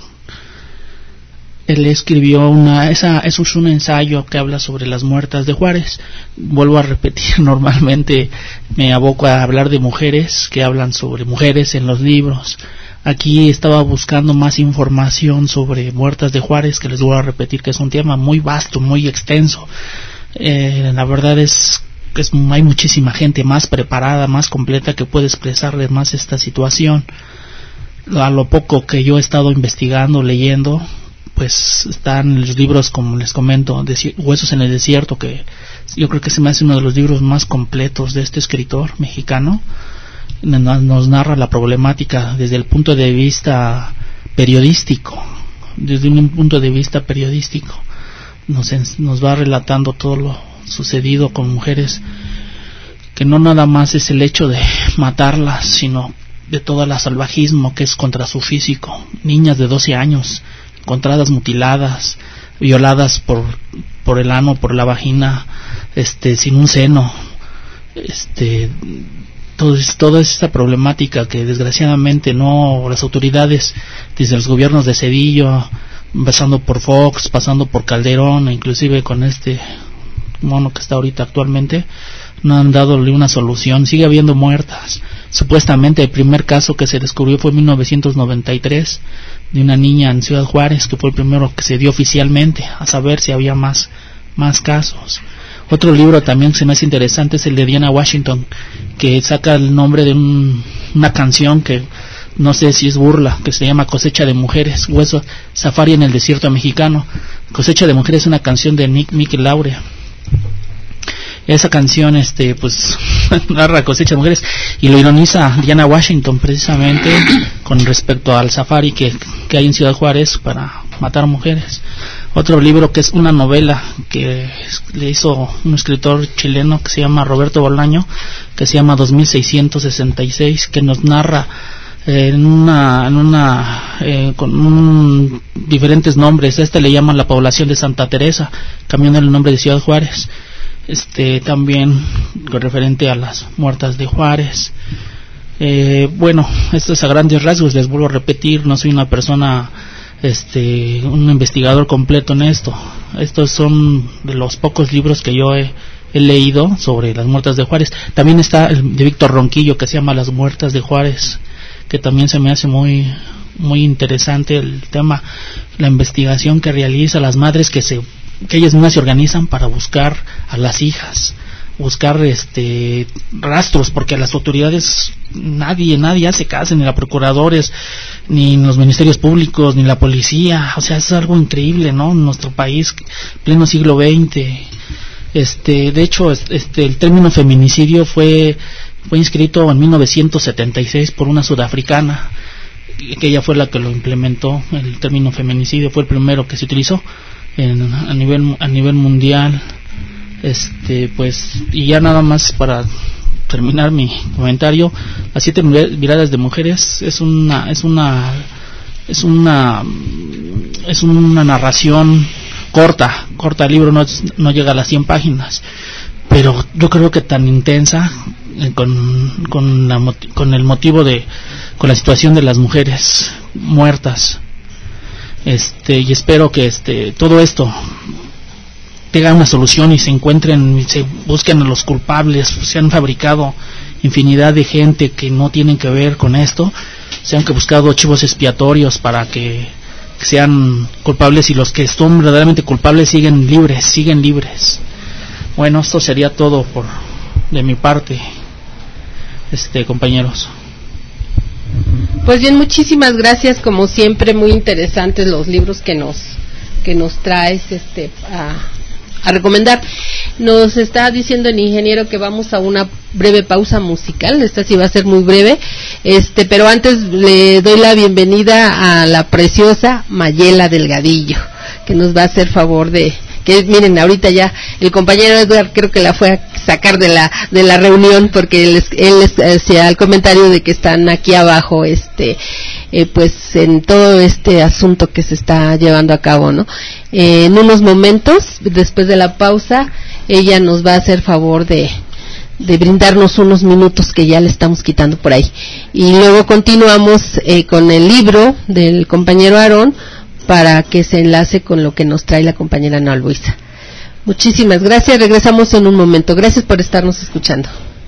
Él escribió una, esa, eso es un ensayo que habla sobre las muertas de Juárez. Vuelvo a repetir, normalmente me aboco a hablar de mujeres que hablan sobre mujeres en los libros. Aquí estaba buscando más información sobre muertas de Juárez, que les voy a repetir que es un tema muy vasto, muy extenso. Eh, la verdad es que es, hay muchísima gente más preparada, más completa, que puede expresarles más esta situación. A lo poco que yo he estado investigando, leyendo, pues están los libros, como les comento, de Huesos en el Desierto, que yo creo que se me hace uno de los libros más completos de este escritor mexicano. Nos narra la problemática desde el punto de vista periodístico, desde un punto de vista periodístico nos, nos va relatando todo lo sucedido con mujeres, que no nada más es el hecho de matarlas, sino de todo el salvajismo que es contra su físico. Niñas de doce años encontradas mutiladas, violadas por por el ano, por la vagina, este, sin un seno, este, todo, toda esta problemática que desgraciadamente no, las autoridades, desde los gobiernos de Cedillo, pasando por Fox, pasando por Calderón, e inclusive con este mono que está ahorita actualmente, no han dado una solución. Sigue habiendo muertas. Supuestamente el primer caso que se descubrió fue en mil novecientos noventa y tres, de una niña en Ciudad Juárez, que fue el primero que se dio oficialmente, a saber si había más más casos. Otro libro también que se me hace interesante es el de Diana Washington, que saca el nombre de un, una canción que no sé si es burla, que se llama Cosecha de Mujeres, Hueso, Safari en el Desierto Mexicano. Cosecha de Mujeres es una canción de Nick Mickey Laure. Esa canción, este, pues, narra Cosecha de Mujeres y lo ironiza Diana Washington precisamente con respecto al safari que, que hay en Ciudad Juárez para matar mujeres. Otro libro que es una novela que le hizo un escritor chileno que se llama Roberto Bolaño, que se llama dos mil seiscientos sesenta y seis, que nos narra eh, en una, en una eh, con un, diferentes nombres. Este le llaman La Población de Santa Teresa, cambiando el nombre de Ciudad Juárez. Este también referente a las muertas de Juárez. Eh, bueno, esto es a grandes rasgos, les vuelvo a repetir, no soy una persona, este, un investigador completo en esto. Estos son de los pocos libros que yo he, he leído sobre las muertas de Juárez. También está el de Víctor Ronquillo, que se llama Las Muertas de Juárez, que también se me hace muy muy interesante el tema, la investigación que realiza, las madres que se que ellas mismas se organizan para buscar a las hijas, buscar este rastros, porque a las autoridades nadie nadie hace caso, ni los procuradores, ni los ministerios públicos, ni la policía. O sea, es algo increíble, ¿no? En nuestro país, pleno siglo veinte. Este, de hecho, este el término feminicidio fue fue inscrito en mil novecientos setenta y seis por una sudafricana. que ella fue la que lo implementó. El término feminicidio fue el primero que se utilizó en, a nivel a nivel mundial. Este, pues, y ya nada más para terminar mi comentario, las siete miradas de mujeres es una es una es una es una narración corta, corta, el libro no, no llega a las cien páginas, pero yo creo que tan intensa, eh, con con, la, con el motivo de con la situación de las mujeres muertas, este y espero que este todo esto tenga una solución y se encuentren, se busquen a los culpables. Se han fabricado infinidad de gente que no tienen que ver con esto, se han buscado chivos expiatorios para que sean culpables, y los que son verdaderamente culpables siguen libres, siguen libres. Bueno, esto sería todo por de mi parte, este compañeros. Pues bien, muchísimas gracias, como siempre muy interesantes los libros que nos que nos traes este a a recomendar. Nos está diciendo el ingeniero que vamos a una breve pausa musical. Esta sí va a ser muy breve, este, pero antes le doy la bienvenida a la preciosa Mayela Delgadillo, que nos va a hacer favor de que miren, ahorita ya el compañero Edward creo que la fue a sacar de la de la reunión, porque él él hacía el comentario de que están aquí abajo este eh, pues en todo este asunto que se está llevando a cabo, ¿no? Eh, en unos momentos después de la pausa ella nos va a hacer favor de de brindarnos unos minutos que ya le estamos quitando por ahí, y luego continuamos eh, con el libro del compañero Aarón, para que se enlace con lo que nos trae la compañera Ana Luisa. Muchísimas gracias, regresamos en un momento. Gracias por estarnos escuchando.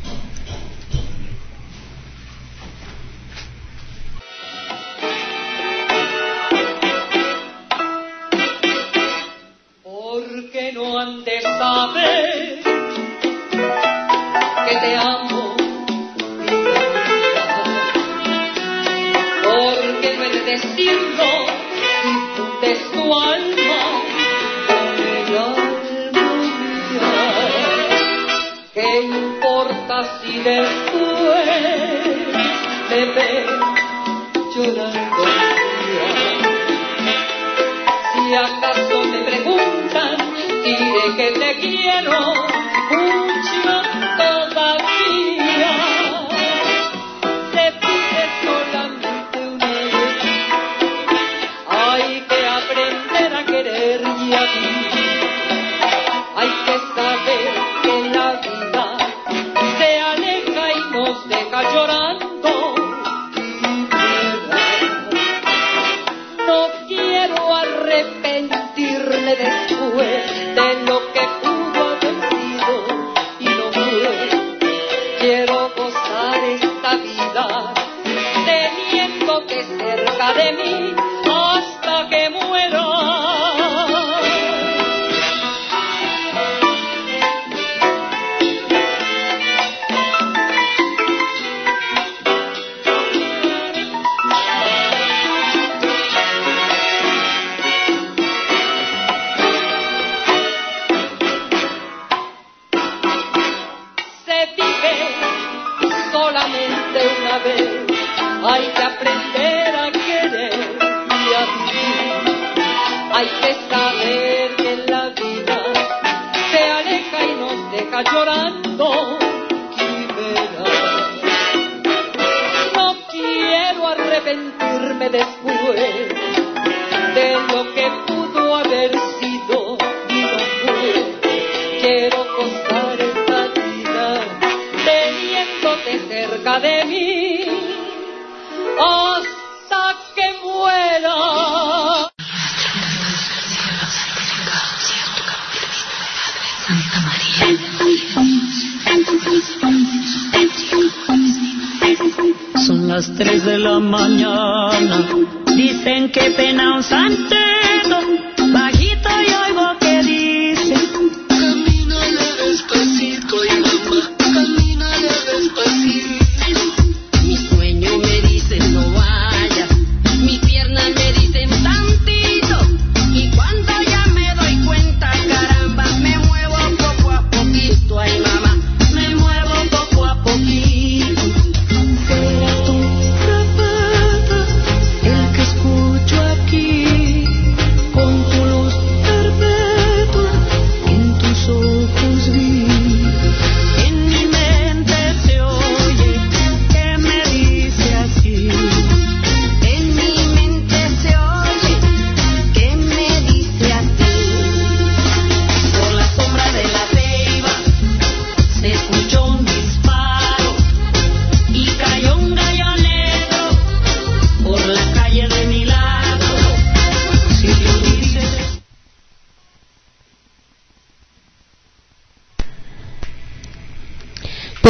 Porque no han de saber que te amo, porque no he de decirlo de su alma, el alma mía. ¿Qué importa si después te ves llorando mía? Si acaso me preguntan, diré que te quiero mucho todavía. Te pide solamente una vez. Hay que aprender a querer y a vivir. Hay que saber que la vida se aleja y nos deja llorando. No quiero arrepentirme después de lo que pudo haber sido y no fue. Quiero gozar esta vida teniéndote cerca de mí hasta que muera. Se vive solamente una vez, hay que aprender a querer y a vivir. Hay que saber que la vida se aleja y nos deja llorando. Y verás, no quiero arrepentirme después de lo que pudo haber sido y no fue. Quiero gozar esta vida teniéndote cerca de mí hasta que muera. Santa María. Son las tres de la mañana, dicen que pena un santero, bajito y oigo que dice: camínale despacito y mamá, camínale despacito. Mi sueño me dice no vayas, mis piernas me dicen tantito, y cuando ya me doy cuenta, caramba, me muevo poco a poquito, ay mamá, me muevo poco a poquito. Serás tú, rapata,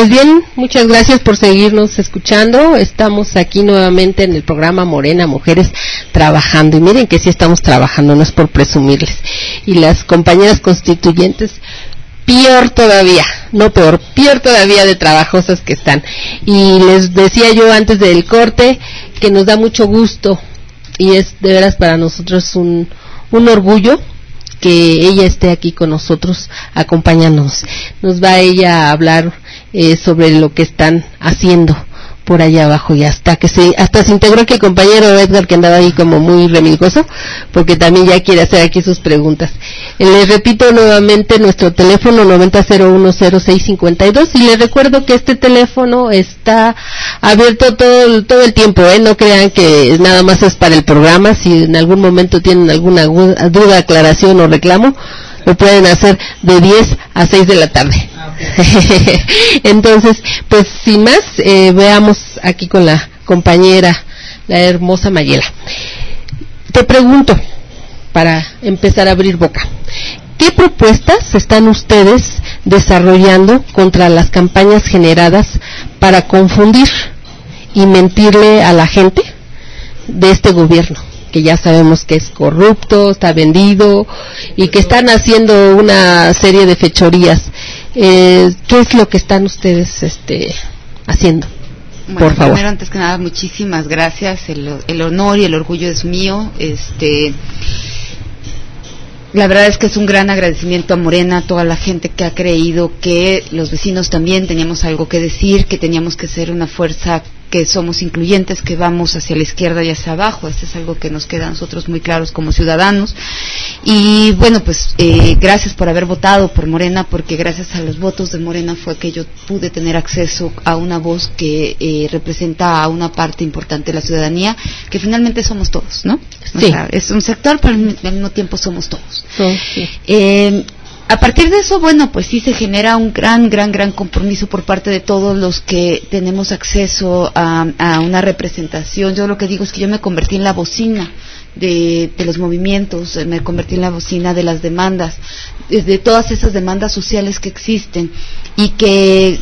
Pues bien, muchas gracias por seguirnos escuchando. Estamos aquí nuevamente en el programa Morena Mujeres trabajando. Y miren que sí estamos trabajando, no es por presumirles. Y las compañeras constituyentes, peor todavía, no peor, peor todavía de trabajosas que están. Y les decía yo antes del corte que nos da mucho gusto y es de veras para nosotros un, un orgullo que ella esté aquí con nosotros acompañándonos. Nos va ella a hablar eh, sobre lo que están haciendo por allá abajo y hasta que se hasta se integró aquí el compañero Edgar, que andaba ahí como muy remilgoso porque también ya quiere hacer aquí sus preguntas. Eh, les repito nuevamente nuestro teléfono noventa cero uno cero seis cincuenta y dos y les recuerdo que este teléfono está abierto todo todo el tiempo, eh no crean que nada más es para el programa. Si en algún momento tienen alguna duda, aclaración o reclamo, lo pueden hacer de diez a seis de la tarde. Entonces, pues sin más, eh, veamos aquí con la compañera, la hermosa Mayela. Te pregunto, para empezar a abrir boca, ¿qué propuestas están ustedes desarrollando contra las campañas generadas para confundir y mentirle a la gente de este gobierno, que ya sabemos que es corrupto, está vendido y que están haciendo una serie de fechorías? Eh, ¿Qué es lo que están ustedes este, haciendo? Bueno, por favor. Primero, antes que nada, muchísimas gracias. El, el honor y el orgullo es mío. Este, la verdad es que es un gran agradecimiento a Morena, a toda la gente que ha creído que los vecinos también teníamos algo que decir, que teníamos que ser una fuerza, que somos incluyentes, que vamos hacia la izquierda y hacia abajo. Este es algo que nos queda a nosotros muy claros como ciudadanos. Y bueno, pues eh, gracias por haber votado por Morena, porque gracias a los votos de Morena fue que yo pude tener acceso a una voz que eh, representa a una parte importante de la ciudadanía, que finalmente somos todos, ¿no? Sí. O sea, es un sector, pero al mismo tiempo somos todos. Sí, sí. Eh, A partir de eso, bueno, pues sí se genera un gran, gran, gran compromiso por parte de todos los que tenemos acceso a, a una representación. Yo lo que digo es que yo me convertí en la bocina de, de los movimientos, me convertí en la bocina de las demandas, de todas esas demandas sociales que existen y que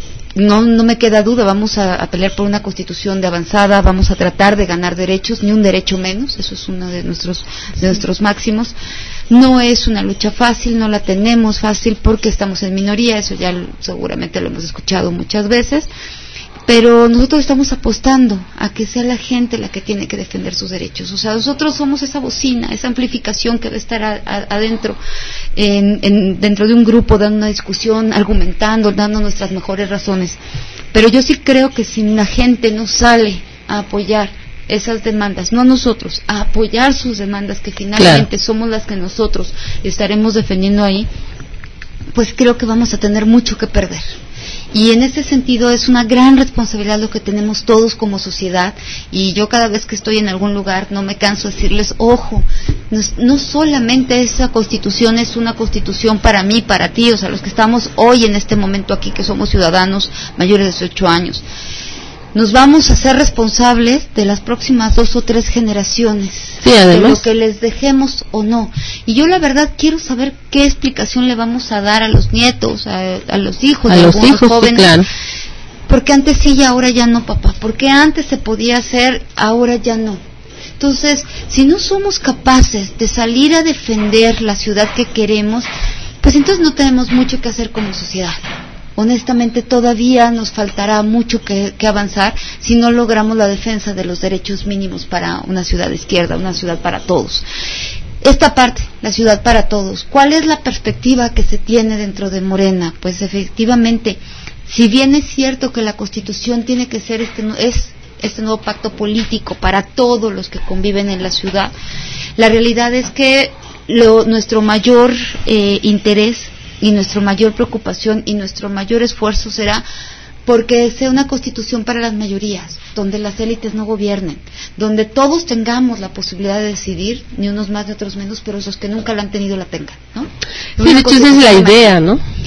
no no me queda duda, vamos a, a pelear por una constitución de avanzada, vamos a tratar de ganar derechos, ni un derecho menos, eso es uno de nuestros de nuestros máximos. No es una lucha fácil, no la tenemos fácil porque estamos en minoría, eso ya seguramente lo hemos escuchado muchas veces, pero nosotros estamos apostando a que sea la gente la que tiene que defender sus derechos. O sea, nosotros somos esa bocina, esa amplificación que debe estar a, a, adentro, en, en, dentro de un grupo, dando una discusión, argumentando, dando nuestras mejores razones. Pero yo sí creo que si la gente no sale a apoyar esas demandas, no a nosotros, a apoyar sus demandas, que finalmente claro, somos las que nosotros estaremos defendiendo ahí, pues creo que vamos a tener mucho que perder. Y en ese sentido es una gran responsabilidad lo que tenemos todos como sociedad, y yo cada vez que estoy en algún lugar no me canso de decirles, ojo, no, no solamente esa constitución es una constitución para mí, para ti, o sea, los que estamos hoy en este momento aquí, que somos ciudadanos mayores de dieciocho años, nos vamos a ser responsables de las próximas dos o tres generaciones, sí, además, de lo que les dejemos o no. Y yo la verdad quiero saber qué explicación le vamos a dar a los nietos, a, a los hijos, a de los algunos hijos, jóvenes. Sí, claro. Porque antes sí y ahora ya no, papá. Porque antes se podía hacer, ahora ya no. Entonces, si no somos capaces de salir a defender la ciudad que queremos, pues entonces no tenemos mucho que hacer como sociedad. Honestamente, todavía nos faltará mucho que, que avanzar si no logramos la defensa de los derechos mínimos para una ciudad de izquierda, una ciudad para todos. Esta parte, la ciudad para todos, ¿cuál es la perspectiva que se tiene dentro de Morena? Pues efectivamente, si bien es cierto que la Constitución tiene que ser este, es este nuevo pacto político para todos los que conviven en la ciudad, la realidad es que lo, nuestro mayor eh, interés y nuestra mayor preocupación y nuestro mayor esfuerzo será porque sea una constitución para las mayorías, donde las élites no gobiernen, donde todos tengamos la posibilidad de decidir, ni unos más ni otros menos, pero esos que nunca la han tenido la tengan, ¿no? Sí, de hecho esa es la idea, ¿no?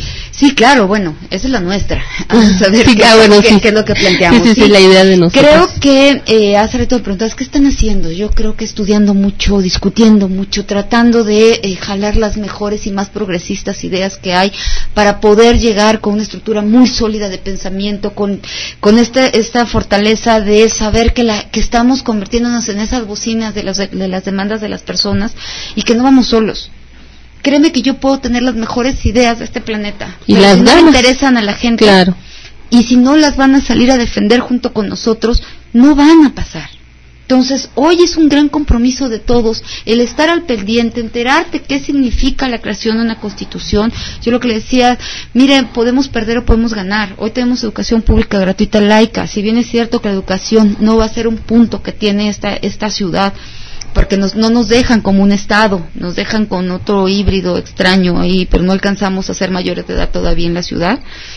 Sí, claro, bueno, esa es la nuestra. Vamos a ver sí, qué, ah, bueno, qué, sí. qué es lo que planteamos. Sí, sí, sí, sí, la idea de nosotros. Creo que, eh, hace rato me preguntabas, ¿qué están haciendo? Yo creo que estudiando mucho, discutiendo mucho, tratando de eh, jalar las mejores y más progresistas ideas que hay para poder llegar con una estructura muy sólida de pensamiento, con con este, esta fortaleza de saber que, la, que estamos convirtiéndonos en esas bocinas de las, de las demandas de las personas y que no vamos solos. Créeme que yo puedo tener las mejores ideas de este planeta, y pero las si no ganas. le interesan a la gente, claro. Y si no las van a salir a defender junto con nosotros, no van a pasar. Entonces, hoy es un gran compromiso de todos el estar al pendiente, enterarte qué significa la creación de una constitución. Yo lo que le decía, miren, podemos perder o podemos ganar. Hoy tenemos educación pública gratuita laica. Si bien es cierto que la educación no va a ser un punto que tiene esta esta ciudad, porque nos, no nos dejan como un estado, nos dejan con otro híbrido extraño ahí, pero no alcanzamos a ser mayores de edad todavía en la ciudad.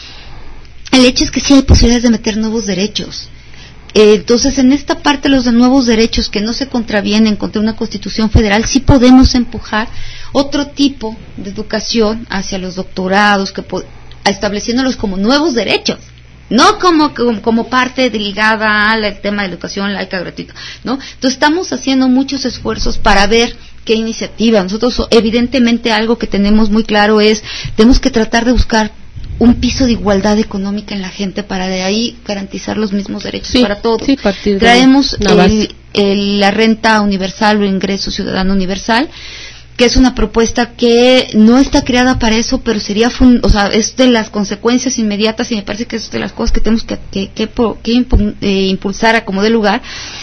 El hecho es que sí hay posibilidades de meter nuevos derechos. Eh, entonces, en esta parte, los de nuevos derechos que no se contravienen contra una constitución federal, sí podemos empujar otro tipo de educación hacia los doctorados, que po- estableciéndolos como nuevos derechos. No como, como como parte ligada al tema de la educación laica gratuita, ¿no? Entonces estamos haciendo muchos esfuerzos para ver qué iniciativa. Nosotros, evidentemente, algo que tenemos muy claro es, tenemos que tratar de buscar un piso de igualdad económica en la gente para de ahí garantizar los mismos derechos sí, para todos. Sí, partir Traemos el, el, la renta universal o ingreso ciudadano universal, que es una propuesta que no está creada para eso, pero sería, fun- o sea, es de las consecuencias inmediatas y me parece que es de las cosas que tenemos que, que, que, que impu- eh, impulsar a como dé lugar,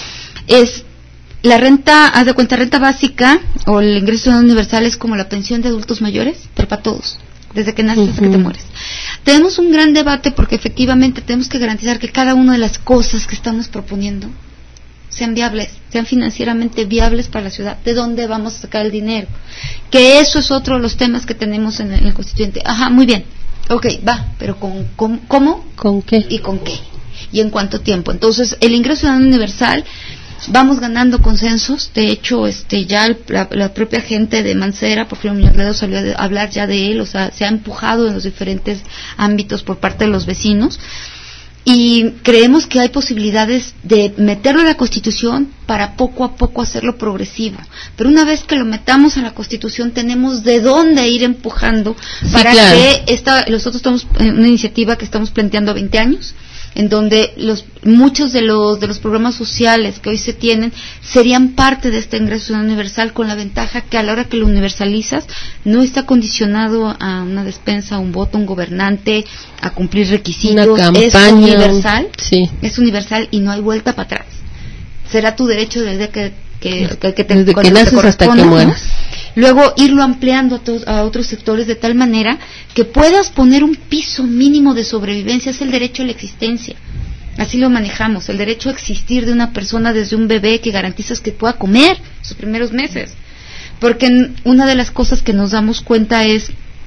es la renta, haz de cuenta, renta básica o el ingreso universal es como la pensión de adultos mayores, pero para todos, desde que naces uh-huh. hasta que te mueres. Tenemos un gran debate porque efectivamente tenemos que garantizar que cada una de las cosas que estamos proponiendo sean viables, sean financieramente viables para la ciudad. ¿De dónde vamos a sacar el dinero? Que eso es otro de los temas que tenemos en el, en el constituyente. Ajá, muy bien. Ok, va, pero con, con ¿cómo? ¿Con qué? ¿Y con qué? ¿Y en cuánto tiempo? Entonces, el ingreso ciudadano universal, vamos ganando consensos. De hecho, este ya el, la, la propia gente de Mancera, Porfirio Muñoz Ledo, salió a hablar ya de él, o sea, se ha empujado en los diferentes ámbitos por parte de los vecinos. Y creemos que hay posibilidades de meterlo a la Constitución para poco a poco hacerlo progresivo. Pero una vez que lo metamos a la Constitución, tenemos de dónde ir empujando para sí, claro. que esta, nosotros estamos en una iniciativa que estamos planteando a veinte años, en donde los muchos de los de los programas sociales que hoy se tienen serían parte de este ingreso universal, con la ventaja que a la hora que lo universalizas no está condicionado a una despensa, a un voto, a un gobernante, a cumplir requisitos. Una campaña, es universal, sí. es universal y no hay vuelta para atrás. Será tu derecho desde que que, que, que te, desde que naces te hasta que mueras. ¿no? Luego irlo ampliando a, to- a otros sectores de tal manera que puedas poner un piso mínimo de sobrevivencia. Es el derecho a la existencia. Así lo manejamos, el derecho a existir de una persona desde un bebé, que garantizas que pueda comer sus primeros meses. Porque una de las cosas que nos damos cuenta es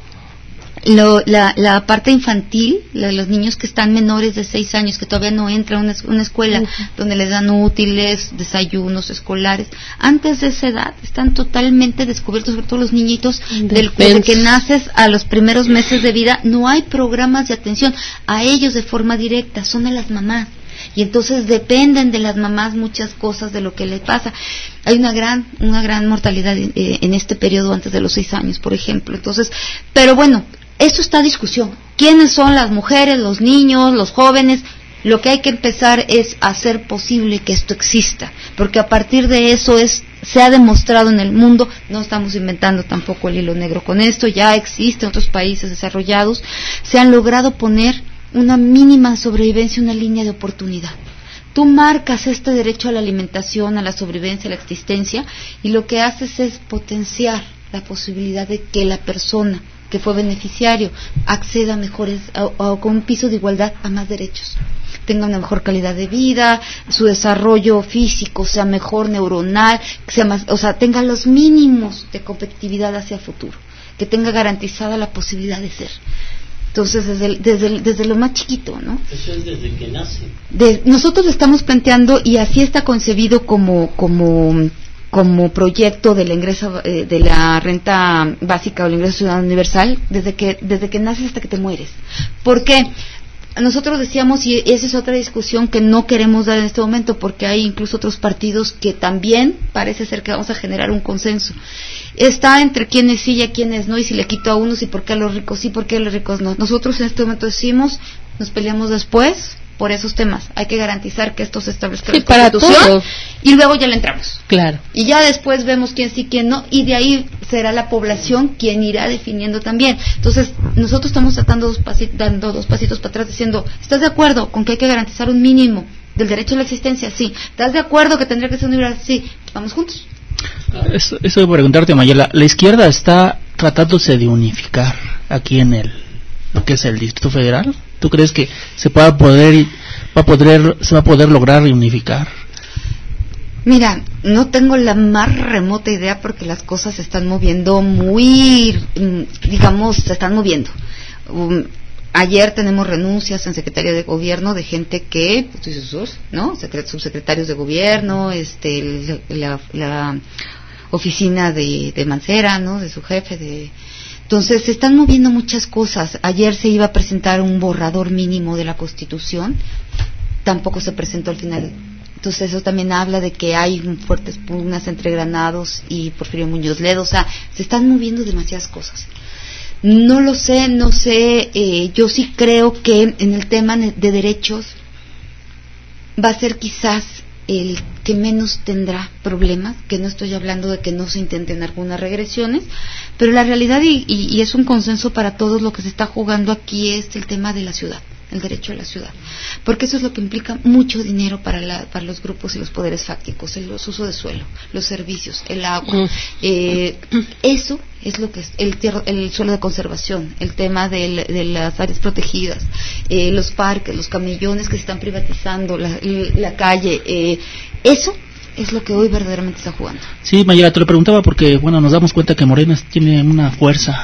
Lo, la, la parte infantil, la, los niños que están menores de seis años, que todavía no entran a una, una escuela uh-huh. donde les dan útiles, desayunos escolares, antes de esa edad están totalmente descubiertos, sobre todo los niñitos, del, desde que naces a los primeros meses de vida. No hay programas de atención a ellos de forma directa, son a las mamás. Y entonces dependen de las mamás muchas cosas de lo que les pasa. Hay una gran una gran mortalidad eh, en este periodo antes de los seis años, por ejemplo. Entonces, pero bueno, esto está a discusión. ¿Quiénes son las mujeres, los niños, los jóvenes? Lo que hay que empezar es hacer posible que esto exista, porque a partir de eso es se ha demostrado en el mundo, no estamos inventando tampoco el hilo negro con esto, ya existe en otros países desarrollados, se han logrado poner una mínima sobrevivencia, una línea de oportunidad. Tú marcas este derecho a la alimentación, a la sobrevivencia, a la existencia, y lo que haces es potenciar la posibilidad de que la persona que fue beneficiario acceda a mejores, a, a, con un piso de igualdad, a más derechos, tenga una mejor calidad de vida, su desarrollo físico sea mejor, neuronal, sea más, o sea, tenga los mínimos de competitividad hacia el futuro, que tenga garantizada la posibilidad de ser. Entonces, desde, el, desde, el, desde lo más chiquito, ¿no? Eso es desde que nace. De, nosotros lo estamos planteando y así está concebido como como como proyecto del ingreso eh, de la renta básica o el ingreso ciudadano universal desde que desde que naces hasta que te mueres. ¿Por qué? Nosotros decíamos, y esa es otra discusión que no queremos dar en este momento, porque hay incluso otros partidos que también parece ser que vamos a generar un consenso. Está entre quienes sí y a quienes no, y si le quito a unos y por qué a los ricos sí, por qué a los ricos no. Nosotros en este momento decimos, nos peleamos después por esos temas. Hay que garantizar que esto se establezca sí, en la Constitución para todo. Y luego ya le entramos. Claro. Y ya después vemos quién sí, quién no, y de ahí será la población quien irá definiendo también. Entonces, nosotros estamos tratando dos pasi- dando dos pasitos para atrás diciendo, ¿estás de acuerdo con que hay que garantizar un mínimo del derecho a la existencia? Sí. ¿Estás de acuerdo que tendría que ser universal? Sí. Vamos juntos. Eso, eso de preguntarte, Mayela, la izquierda está tratándose de unificar aquí en el lo que es el Distrito Federal. ¿Tú crees que se pueda poder va a poder se va a poder lograr reunificar? Mira, no tengo la más remota idea porque las cosas se están moviendo muy, digamos, se están moviendo. Um, ayer tenemos renuncias en Secretaría de Gobierno de gente que, pues, ¿no? Secret- subsecretarios de Gobierno, este, la, la oficina de, de Mancera, ¿no? De su jefe, de... Entonces, se están moviendo muchas cosas. Ayer se iba a presentar un borrador mínimo de la Constitución, tampoco se presentó al final. Entonces, eso también habla de que hay fuertes pugnas entre Granados y Porfirio Muñoz Ledo. O sea, se están moviendo demasiadas cosas. No lo sé, no sé. Eh, yo sí creo que en el tema de derechos va a ser quizás el que menos tendrá problemas, que no estoy hablando de que no se intenten algunas regresiones, pero la realidad, y, y, y es un consenso para todos, lo que se está jugando aquí es el tema de la ciudad, el derecho a la ciudad, porque eso es lo que implica mucho dinero para, la, para los grupos y los poderes fácticos, el los uso de suelo, los servicios, el agua, eh, eso es lo que es el, tierra, el suelo de conservación, el tema del, de las áreas protegidas, eh, los parques, los camellones que se están privatizando, la, la calle, eh, eso es lo que hoy verdaderamente está jugando. Sí, Mayela, te lo preguntaba porque, bueno, nos damos cuenta que Morena tiene una fuerza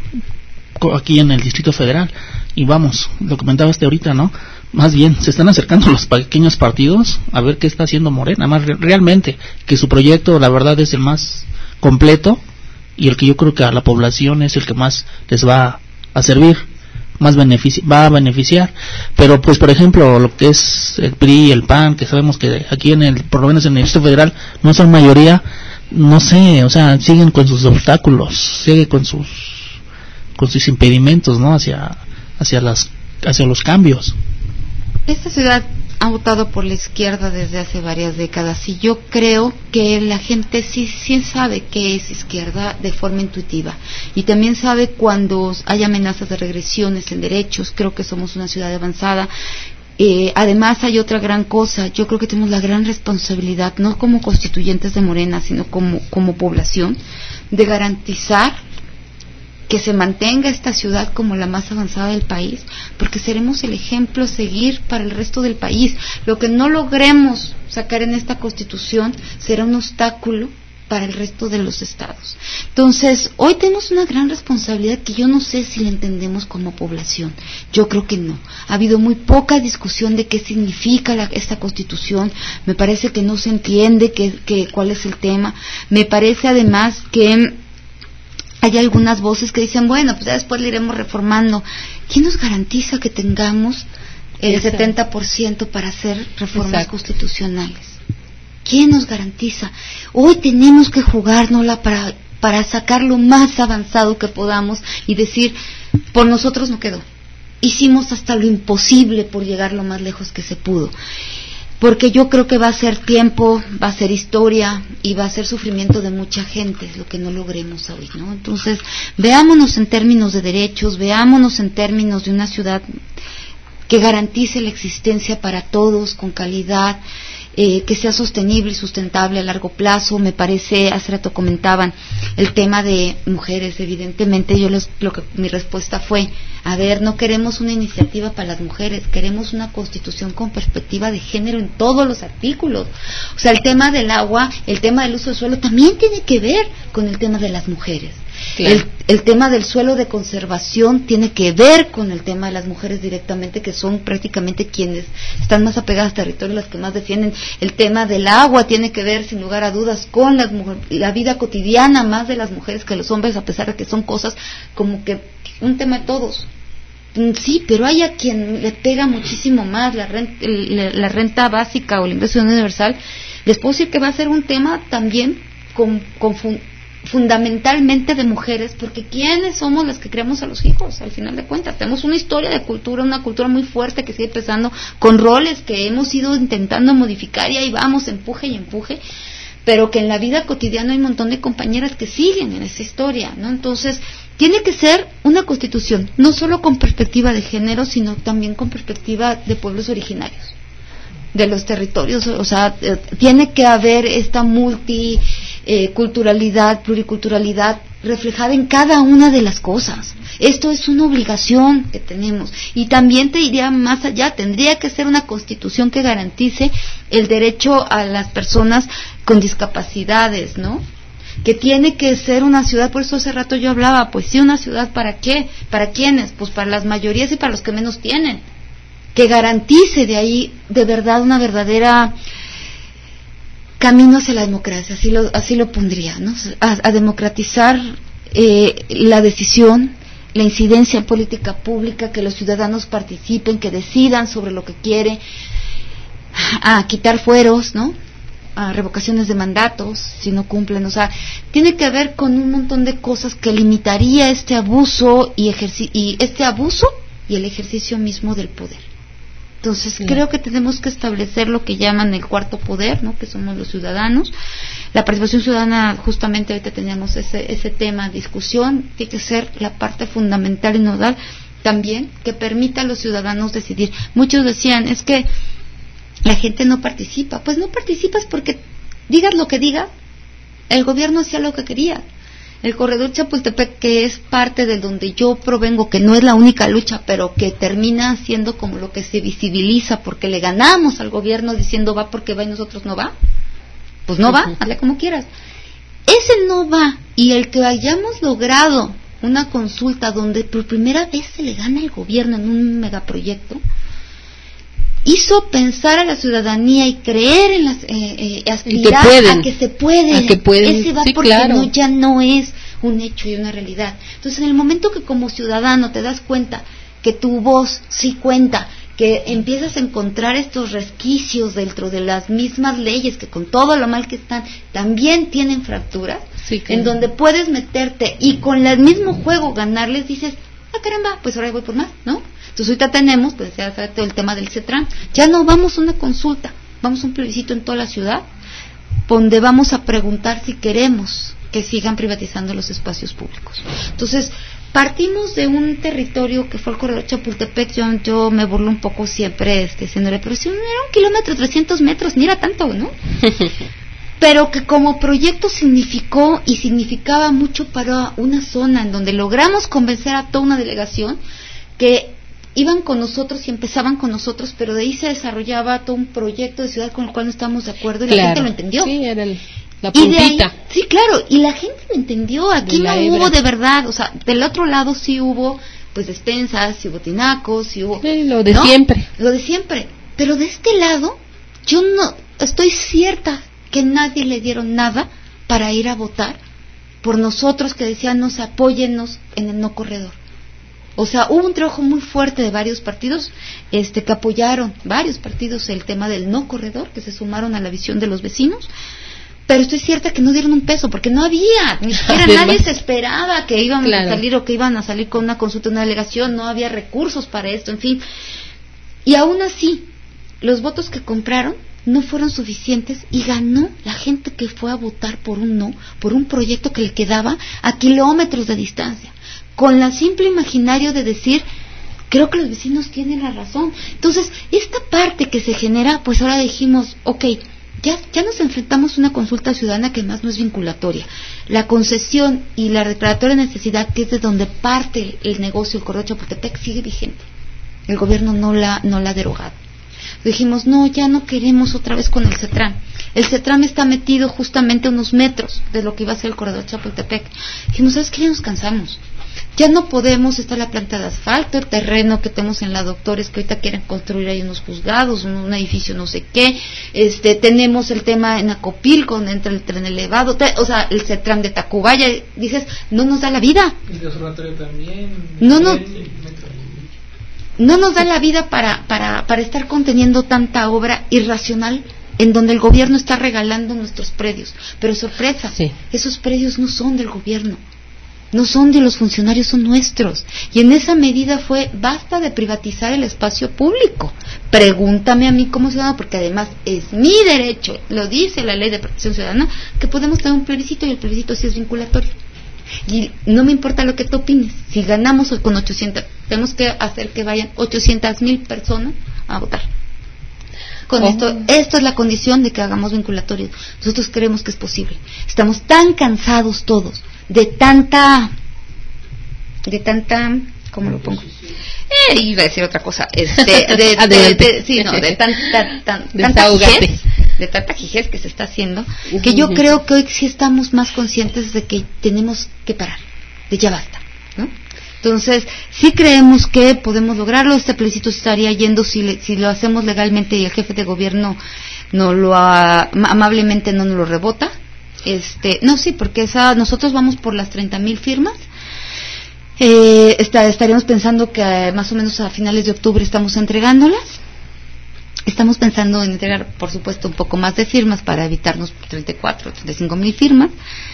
aquí en el Distrito Federal, y vamos, lo comentabas ahorita, ¿no? Más bien, se están acercando los pequeños partidos a ver qué está haciendo Morena, más re- realmente, que su proyecto, la verdad, es el más completo, y el que yo creo que a la población es el que más les va a servir, más benefici- va a beneficiar. Pero pues, por ejemplo, lo que es el P R I, el P A N, que sabemos que aquí en el, por lo menos en el Distrito Federal, no son mayoría, no sé, o sea, siguen con sus obstáculos, siguen con sus con sus impedimentos, ¿no? hacia hacia las hacia los cambios. Esta ciudad ha votado por la izquierda desde hace varias décadas, y yo creo que la gente sí, sí sabe qué es izquierda de forma intuitiva, y también sabe cuando hay amenazas de regresiones en derechos. Creo que somos una ciudad avanzada. Eh, además hay otra gran cosa, yo creo que tenemos la gran responsabilidad, no como constituyentes de Morena, sino como, como población, de garantizar que se mantenga esta ciudad como la más avanzada del país, porque seremos el ejemplo a seguir para el resto del país. Lo que no logremos sacar en esta Constitución será un obstáculo para el resto de los estados. Entonces, hoy tenemos una gran responsabilidad que yo no sé si la entendemos como población. Yo creo que no. Ha habido muy poca discusión de qué significa la, esta Constitución. Me parece que no se entiende que, que, cuál es el tema. Me parece además que hay algunas voces que dicen, bueno, pues ya después le iremos reformando. ¿Quién nos garantiza que tengamos el Exacto. setenta por ciento para hacer reformas Exacto. constitucionales? ¿Quién nos garantiza? Hoy tenemos que jugárnosla para, para sacar lo más avanzado que podamos y decir, por nosotros no quedó. Hicimos hasta lo imposible por llegar lo más lejos que se pudo. Porque yo creo que va a ser tiempo, va a ser historia y va a ser sufrimiento de mucha gente lo que no logremos hoy, ¿no? Entonces, veámonos en términos de derechos, veámonos en términos de una ciudad que garantice la existencia para todos con calidad, eh, que sea sostenible y sustentable a largo plazo. Me parece, hace rato comentaban el tema de mujeres. Evidentemente yo les, lo que mi respuesta fue, a ver, no queremos una iniciativa para las mujeres, queremos una constitución con perspectiva de género en todos los artículos. O sea, el tema del agua, el tema del uso del suelo también tiene que ver con el tema de las mujeres. Claro. El, el tema del suelo de conservación tiene que ver con el tema de las mujeres directamente, que son prácticamente quienes están más apegadas al territorio, las que más defienden. El tema del agua tiene que ver, sin lugar a dudas, con las mujeres, la vida cotidiana más de las mujeres que los hombres, a pesar de que son cosas como que un tema de todos. Sí, pero hay a quien le pega muchísimo más la renta, la, la renta básica o el ingreso universal. Les puedo decir que va a ser un tema también con, con fun, fundamentalmente de mujeres, porque ¿quiénes somos las que creamos a los hijos? Al final de cuentas, tenemos una historia de cultura, una cultura muy fuerte que sigue pesando, con roles que hemos ido intentando modificar y ahí vamos, empuje y empuje, pero que en la vida cotidiana hay un montón de compañeras que siguen en esa historia, ¿no? Entonces, tiene que ser una constitución, no solo con perspectiva de género, sino también con perspectiva de pueblos originarios, de los territorios, o sea, eh, tiene que haber esta multiculturalidad, eh, pluriculturalidad reflejada en cada una de las cosas. Esto es una obligación que tenemos. Y también te diría más allá, tendría que ser una constitución que garantice el derecho a las personas con discapacidades, ¿no? Que tiene que ser una ciudad, por eso hace rato yo hablaba, pues sí, una ciudad, ¿para qué? ¿Para quiénes? Pues para las mayorías y para los que menos tienen. Que garantice de ahí, de verdad, una verdadera camino hacia la democracia, así lo, así lo pondría, ¿no? A, a democratizar eh, la decisión, la incidencia en política pública, que los ciudadanos participen, que decidan sobre lo que quiere, a quitar fueros, ¿no? A revocaciones de mandatos si no cumplen, o sea, tiene que ver con un montón de cosas que limitaría este abuso y, ejerci- y este abuso y el ejercicio mismo del poder. Entonces, sí. Creo que tenemos que establecer lo que llaman el cuarto poder, ¿no? Que somos los ciudadanos. La participación ciudadana, justamente ahorita teníamos ese ese tema de discusión, tiene que ser la parte fundamental y nodal también, que permita a los ciudadanos decidir. Muchos decían, es que la gente no participa. Pues no participas porque digas lo que digas, el gobierno hacía lo que quería. El corredor Chapultepec, que es parte de donde yo provengo, que no es la única lucha, pero que termina siendo como lo que se visibiliza, porque le ganamos al gobierno diciendo va porque va y nosotros no va, pues no va, hazle como quieras. Ese no va, y el que hayamos logrado una consulta donde por primera vez se le gana al gobierno en un megaproyecto, hizo pensar a la ciudadanía y creer en las, eh, eh, aspirar que pueden, a que se puede, a que pueden, ese va sí, porque claro. no, ya no es un hecho y una realidad. Entonces, en el momento que como ciudadano te das cuenta que tu voz sí cuenta, que empiezas a encontrar estos resquicios dentro de las mismas leyes que con todo lo mal que están también tienen fracturas, sí, claro. En donde puedes meterte y con el mismo juego ganarles, dices, ah caramba, pues ahora voy por más, ¿no? Entonces ahorita tenemos, pues ya sabes, todo el tema del CETRAN, ya no vamos a una consulta, vamos a un plebiscito en toda la ciudad, donde vamos a preguntar si queremos que sigan privatizando los espacios públicos. Entonces, partimos de un territorio que fue el corredor Chapultepec, yo, yo me burlo un poco siempre, este, diciéndole, pero si era un kilómetro, trescientos metros, ni era tanto, ¿no? Pero que como proyecto significó y significaba mucho para una zona en donde logramos convencer a toda una delegación que iban con nosotros y empezaban con nosotros, pero de ahí se desarrollaba todo un proyecto de ciudad con el cual no estábamos de acuerdo y claro. La gente lo entendió. Sí, era el, la puntita. Y de ahí, sí, claro, y la gente lo entendió. Aquí no hebra. Hubo de verdad, o sea, del otro lado sí hubo, pues, despensas, sí hubo tinacos, sí hubo... Sí, lo de ¿no? siempre. Lo de siempre. Pero de este lado, yo no, estoy cierta que nadie le dieron nada para ir a votar por nosotros que decíamos apóyennos en el no corredor. O sea, hubo un trabajo muy fuerte de varios partidos este que apoyaron, varios partidos, el tema del no corredor, que se sumaron a la visión de los vecinos, pero estoy cierta que no dieron un peso, porque no había, ni siquiera nadie se esperaba que iban claro. a salir o que iban a salir con una consulta, una delegación, no había recursos para esto, en fin. Y aún así, los votos que compraron no fueron suficientes y ganó la gente que fue a votar por un no, por un proyecto que le quedaba a kilómetros de distancia, con la simple imaginario de decir, creo que los vecinos tienen la razón. Entonces, esta parte que se genera, pues ahora dijimos, ok, ya, ya nos enfrentamos a una consulta ciudadana que más no es vinculatoria. La concesión y la declaratoria de necesidad, que es de donde parte el negocio, el corredor Chapultepec, sigue vigente. El gobierno no la, no la ha derogado. dijimos, no, ya no queremos otra vez con el CETRAM. El CETRAM está metido justamente a unos metros de lo que iba a ser el corredor Chapultepec. Dijimos, ¿sabes qué? Ya nos cansamos. Ya no podemos, está la planta de asfalto, el terreno que tenemos en la Doctores, que ahorita quieren construir ahí unos juzgados, un, un edificio no sé qué, este, tenemos el tema en Acopilco, donde entra el tren elevado, te, o sea, el CETRAM de Tacubaya, dices, no nos da la vida. Y de observatorio también. No, no, no nos da la vida para, para, para estar conteniendo tanta obra irracional en donde el gobierno está regalando nuestros predios. Pero sorpresa, sí, esos predios no son del gobierno. No son de los funcionarios, son nuestros. Y en esa medida fue, basta de privatizar el espacio público. Pregúntame a mí como ciudadano, porque además es mi derecho, lo dice la Ley de Protección Ciudadana, que podemos tener un plebiscito y el plebiscito sí es vinculatorio. Y no me importa lo que tú opines, si ganamos con ochocientos, tenemos que hacer que vayan ochocientas mil personas a votar. Con oh. esto, esto es la condición de que hagamos vinculatorio. Nosotros creemos que es posible. Estamos tan cansados todos de tanta, de tanta, ¿cómo lo pongo? Eh, iba a decir otra cosa, este, de, de, de, de sí, no, de tanta, tan, tanta jijez, de tanta jijez que se está haciendo, que yo creo que hoy sí estamos más conscientes de que tenemos que parar, de ya basta, ¿no? Entonces, sí creemos que podemos lograrlo. Este plebiscito estaría yendo si, le, si lo hacemos legalmente y el jefe de gobierno no lo ha, amablemente no nos lo rebota. Este, no, sí, porque esa, nosotros vamos por las treinta mil firmas. Eh, está, estaríamos pensando que eh, más o menos a finales de octubre estamos entregándolas. Estamos pensando en entregar, por supuesto, un poco más de firmas para evitarnos treinta y cuatro, treinta y cinco mil firmas,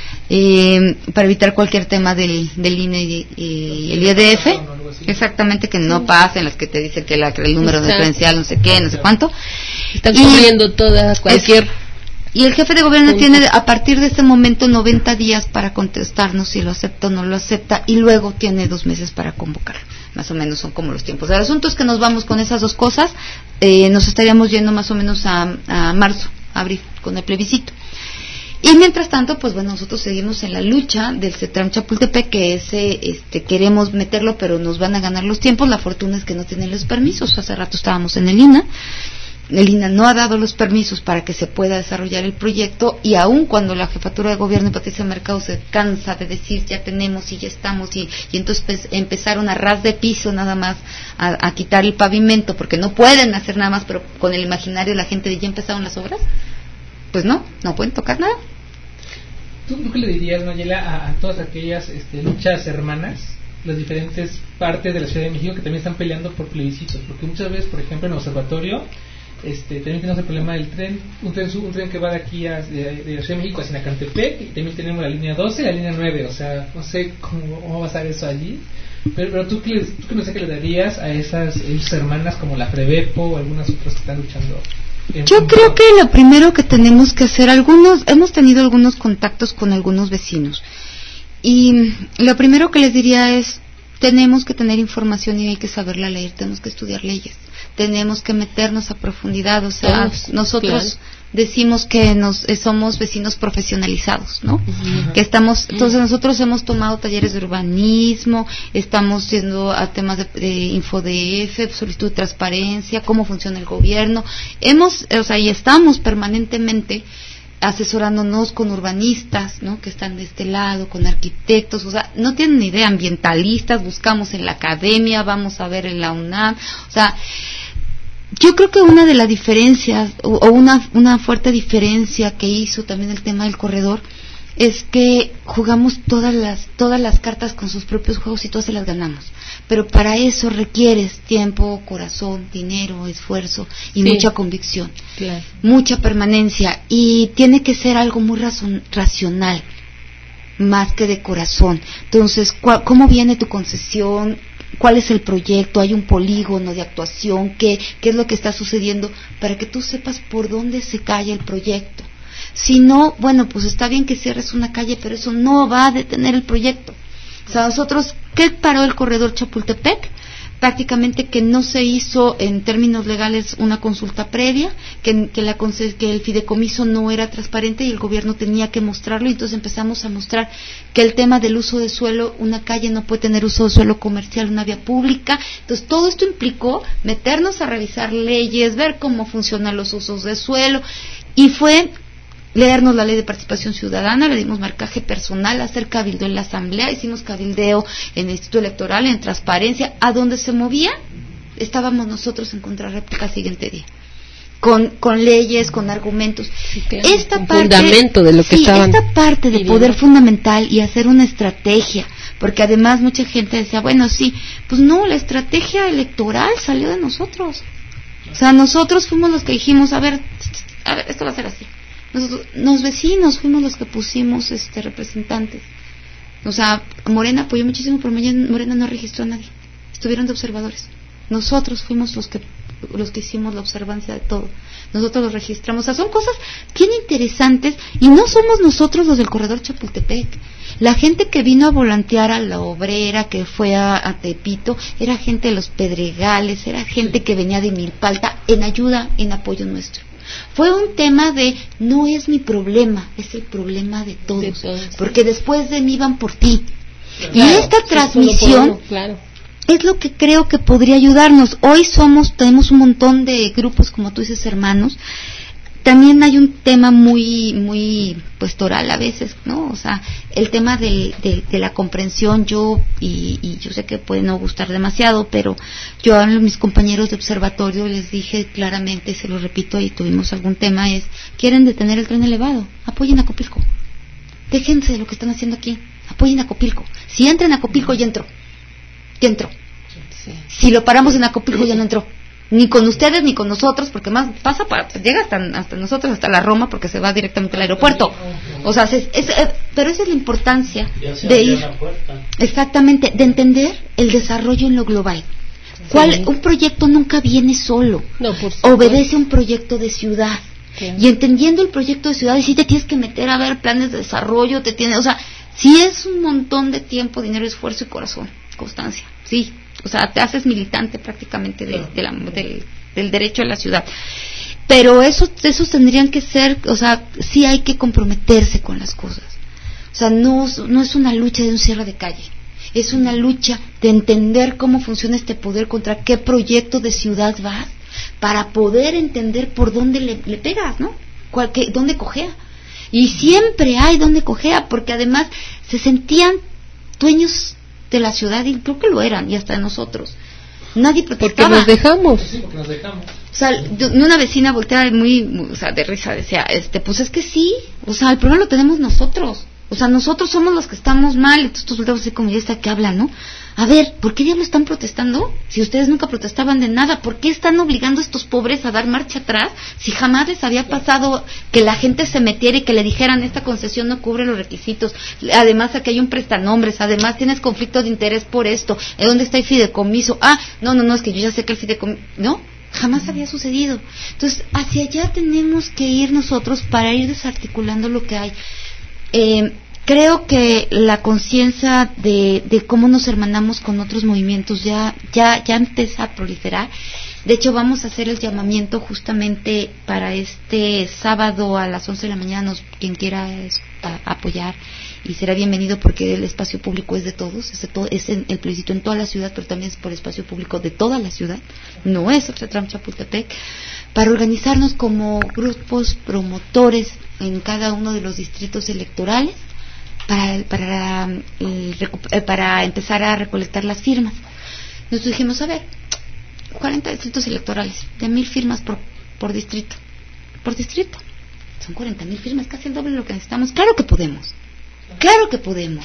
eh, para evitar cualquier tema del, del I N E y, y el I E D F. Exactamente, que no pasen las que te dicen que, la, que el número de credencial, no sé qué, no sé cuánto. Están cubriendo toda cualquier. Es, Y el jefe de gobierno tiene a partir de este momento noventa días para contestarnos si lo acepta o no lo acepta, y luego tiene dos meses para convocar. Más o menos son como los tiempos. El asunto es que nos vamos con esas dos cosas, eh, nos estaríamos yendo más o menos a, a marzo, abril, con el plebiscito. Y mientras tanto, pues bueno, nosotros seguimos en la lucha del CETRAM Chapultepec, que ese, este, queremos meterlo, pero nos van a ganar los tiempos. La fortuna es que no tienen los permisos. Hace rato estábamos en el I N A. El I N A no ha dado los permisos para que se pueda desarrollar el proyecto, y aun cuando la jefatura de gobierno y Patricia Mercado se cansa de decir ya tenemos y ya estamos, y, y entonces pues, empezaron a ras de piso nada más a, a quitar el pavimento, porque no pueden hacer nada más, pero con el imaginario la gente de ya empezaron las obras, pues no, no pueden tocar nada. ¿Tú, tú qué le dirías, Nayela, a, a todas aquellas este, luchas hermanas, las diferentes partes de la Ciudad de México que también están peleando por plebiscitos? Porque muchas veces, por ejemplo, en el observatorio, Este, también tenemos el problema del tren, un tren, un tren que va de aquí a, de, de la Ciudad de México hacia Acantepec, y también tenemos la línea doce y la línea nueve, o sea, no sé cómo, cómo va a estar eso allí, pero, pero tú, ¿qué, tú qué no sé qué le darías a esas, esas hermanas como la Frebepo o algunas otras que están luchando? Yo creo que lo primero que tenemos que hacer, algunos, hemos tenido algunos contactos con algunos vecinos, y lo primero que les diría es, tenemos que tener información y hay que saberla leer, tenemos que estudiar leyes, tenemos que meternos a profundidad, o sea, Todos, nosotros claro. decimos que nos eh, somos vecinos profesionalizados, ¿no? Uh-huh. Que estamos, entonces nosotros hemos tomado talleres de urbanismo, estamos yendo a temas de, de InfoDF, solicitud de transparencia, cómo funciona el gobierno, hemos, o sea, y estamos permanentemente asesorándonos con urbanistas, ¿no? Que están de este lado, con arquitectos, o sea, no tienen ni idea, ambientalistas, buscamos en la academia, vamos a ver en la UNAM, o sea, yo creo que una de las diferencias, o, o una, una fuerte diferencia que hizo también el tema del corredor, es que jugamos todas las, todas las cartas con sus propios juegos y todas se las ganamos. Pero para eso requieres tiempo, corazón, dinero, esfuerzo y sí. mucha convicción, claro. mucha permanencia, y tiene que ser algo muy razon, racional, más que de corazón. Entonces, ¿cómo viene tu concesión? ¿Cuál es el proyecto? ¿Hay un polígono de actuación? ¿Qué, qué es lo que está sucediendo? Para que tú sepas por dónde se cae el proyecto. Si no, bueno, pues está bien que cierres una calle, pero eso no va a detener el proyecto. O sea, nosotros, ¿qué paró el corredor Chapultepec? Prácticamente que no se hizo en términos legales una consulta previa, que, que, la, que el fideicomiso no era transparente y el gobierno tenía que mostrarlo, y entonces empezamos a mostrar que el tema del uso de suelo, una calle no puede tener uso de suelo comercial, una vía pública. Entonces todo esto implicó meternos a revisar leyes, ver cómo funcionan los usos de suelo, y fue leernos la ley de participación ciudadana, le dimos marcaje personal, hacer cabildeo en la asamblea, hicimos cabildeo en el Instituto Electoral, en transparencia, a donde se movía, estábamos nosotros en contrarréplica al siguiente día, con, con leyes, con argumentos. Sí, claro, esta un parte, fundamento de lo que sí, estaban esta parte de pidiendo. poder fundamental y hacer una estrategia, porque además mucha gente decía, bueno, sí, pues no, la estrategia electoral salió de nosotros. O sea, nosotros fuimos los que dijimos, a ver, a ver, esto va a ser así. Nosotros, los vecinos fuimos los que pusimos este representantes. O sea, Morena apoyó muchísimo, pero Morena no registró a nadie. Estuvieron de observadores. Nosotros fuimos los que los que hicimos la observancia de todo. Nosotros los registramos. O sea, son cosas bien interesantes, y no somos nosotros los del corredor Chapultepec. La gente que vino a volantear a la Obrera, que fue a, a Tepito, era gente de los Pedregales, era gente que venía de Milpalta en ayuda, en apoyo nuestro. Fue un tema de, no es mi problema, es el problema de todos, de todos. Porque después de mí van por ti. Claro, y esta sí, transmisión uno, claro. es lo que creo que podría ayudarnos. Hoy somos, tenemos un montón de grupos, como tú dices, hermanos. También hay un tema muy, muy pastoral a veces, ¿no? O sea, el tema del, de, de la comprensión, yo, y, y yo sé que puede no gustar demasiado, pero yo a mis compañeros de observatorio les dije claramente, se lo repito, y tuvimos algún tema, es, quieren detener el tren elevado, apoyen a Copilco. Déjense de lo que están haciendo aquí, apoyen a Copilco. Si entran a Copilco, ya entró, ya entró. Sí. Si lo paramos en Acopilco, ya no entró. Ni con ustedes ni con nosotros, porque más pasa para, llega hasta, hasta nosotros, hasta la Roma, porque se va directamente al aeropuerto. O sea, es, es, es, pero esa es la importancia de ir, exactamente, de entender el desarrollo en lo global. ¿Cuál, sí. Un proyecto nunca viene solo, no, obedece a un proyecto de ciudad. Sí. Y entendiendo el proyecto de ciudad, y sí te tienes que meter a ver planes de desarrollo, te tienes, o sea, sí es un montón de tiempo, dinero, esfuerzo y corazón, constancia, sí. O sea, te haces militante prácticamente de, de la, del, del derecho a la ciudad. Pero esos, esos tendrían que ser, o sea, sí hay que comprometerse con las cosas. O sea, no, no es una lucha de un cierre de calle. Es una lucha de entender cómo funciona este poder, contra qué proyecto de ciudad vas, para poder entender por dónde le, le pegas, ¿no? Cuál, qué, dónde cojea. Y siempre hay dónde cojea, porque además se sentían dueños de la ciudad, y creo que lo eran, y hasta de nosotros. Nadie protestaba. Porque nos dejamos. Sí, porque nos dejamos. O sea, una vecina volteaba muy, muy, o sea, de risa, decía, este, pues es que sí, o sea, el problema lo tenemos nosotros. O sea, nosotros somos los que estamos mal, y entonces tú volteas así como, ya está que habla, ¿no? A ver, ¿por qué diablos están protestando? Si ustedes nunca protestaban de nada, ¿por qué están obligando a estos pobres a dar marcha atrás? Si jamás les había pasado que la gente se metiera y que le dijeran, esta concesión no cubre los requisitos, además aquí hay un prestanombres, además tienes conflicto de interés por esto, ¿dónde está el fideicomiso? Ah, no, no, no, es que yo ya sé que el fideicomiso, ¿no? Jamás había sucedido. Entonces, hacia allá tenemos que ir nosotros para ir desarticulando lo que hay. Eh, creo que la conciencia de, de cómo nos hermanamos con otros movimientos ya, ya, ya empieza a proliferar. De hecho, vamos a hacer el llamamiento justamente para este sábado a las once de la mañana. Nos, quien quiera es, a, apoyar, y será bienvenido, porque el espacio público es de todos, es, de todo, es en, el plebiscito en toda la ciudad, pero también es por espacio público de toda la ciudad, no es Oxetram Chapultepec, para organizarnos como grupos promotores en cada uno de los distritos electorales, para, para, eh, para empezar a recolectar las firmas. Nosotros dijimos, a ver, cuarenta distritos electorales, de mil firmas por, por distrito, por distrito, son cuarenta mil firmas, casi el doble de lo que necesitamos. Claro que podemos, claro que podemos.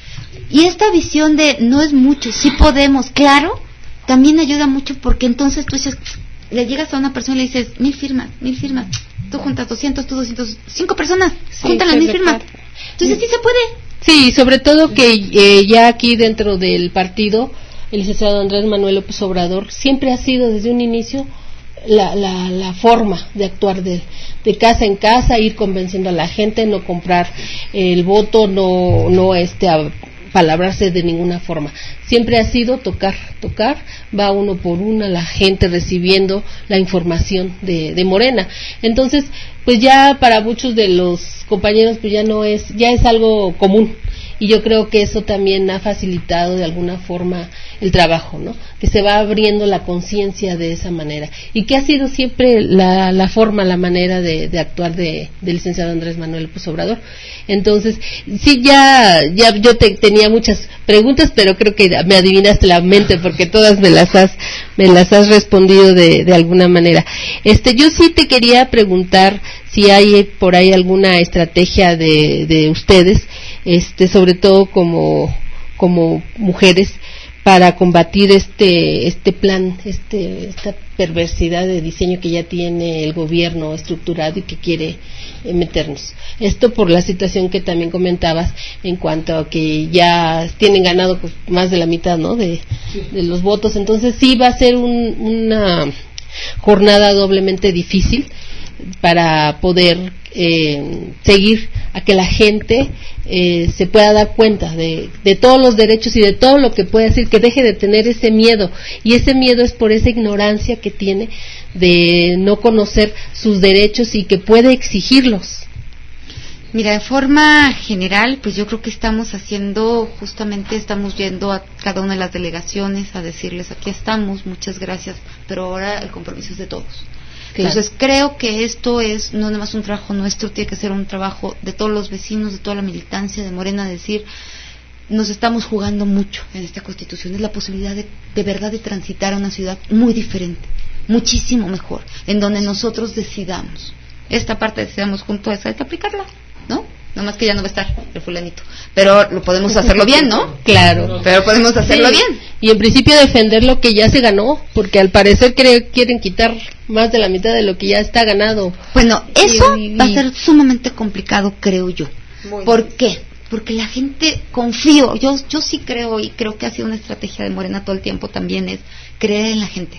Y esta visión de no es mucho, sí podemos, claro, también ayuda mucho, porque entonces tú dices, le llegas a una persona y le dices, mil firmas, mil firmas, tú juntas doscientos, tú doscientos, cinco personas, sí, juntan las mil firmas. Entonces sí se puede. Sí, sobre todo que eh, ya aquí dentro del partido, el licenciado Andrés Manuel López Obrador siempre ha sido desde un inicio la, la, la forma de actuar de, de casa en casa, ir convenciendo a la gente, no comprar el voto, no, no este a, apalabrarse de ninguna forma. Siempre ha sido tocar, tocar, va uno por una la gente recibiendo la información de, de Morena. Entonces, pues ya para muchos de los compañeros pues ya no es, ya es algo común. Y yo creo que eso también ha facilitado de alguna forma el trabajo, ¿no? Que se va abriendo la conciencia de esa manera. Y que ha sido siempre la, la forma, la manera de, de actuar de, del licenciado Andrés Manuel López Obrador. Entonces, sí, ya, ya yo te, tenía muchas preguntas, pero creo que me adivinaste la mente porque todas me las has, me las has respondido de, de alguna manera. Este, yo sí te quería preguntar si hay por ahí alguna estrategia de, de ustedes, este, sobre todo como, como mujeres, para combatir este, este plan, este, esta perversidad de diseño que ya tiene el gobierno estructurado y que quiere eh, meternos. Esto por la situación que también comentabas en cuanto a que ya tienen ganado pues, más de la mitad, ¿no? De, de los votos. Entonces sí va a ser un, una jornada doblemente difícil para poder eh, seguir a que la gente eh, se pueda dar cuenta de, de todos los derechos y de todo lo que puede hacer, que deje de tener ese miedo, y ese miedo es por esa ignorancia que tiene de no conocer sus derechos y que puede exigirlos. Mira, de forma general, pues yo creo que estamos haciendo, justamente estamos yendo a cada una de las delegaciones a decirles, aquí estamos, muchas gracias, pero ahora el compromiso es de todos. Claro. Entonces creo que esto es no nada más un trabajo nuestro, tiene que ser un trabajo de todos los vecinos, de toda la militancia de Morena, decir, nos estamos jugando mucho en esta Constitución, es la posibilidad de, de verdad de transitar a una ciudad muy diferente, muchísimo mejor, en donde nosotros decidamos. Esta parte decidamos junto a esa, hay que aplicarla, ¿no? Nada más que ya no va a estar el fulanito, pero lo podemos hacerlo bien, ¿no? Claro, pero podemos hacerlo sí. bien. Y en principio defender lo que ya se ganó, porque al parecer cre- quieren quitar más de la mitad de lo que ya está ganado. Bueno, eso y, y, va a ser sumamente complicado, creo yo. ¿Por qué? Porque la gente, confío, yo yo sí creo, y creo que ha sido una estrategia de Morena todo el tiempo también, es creer en la gente.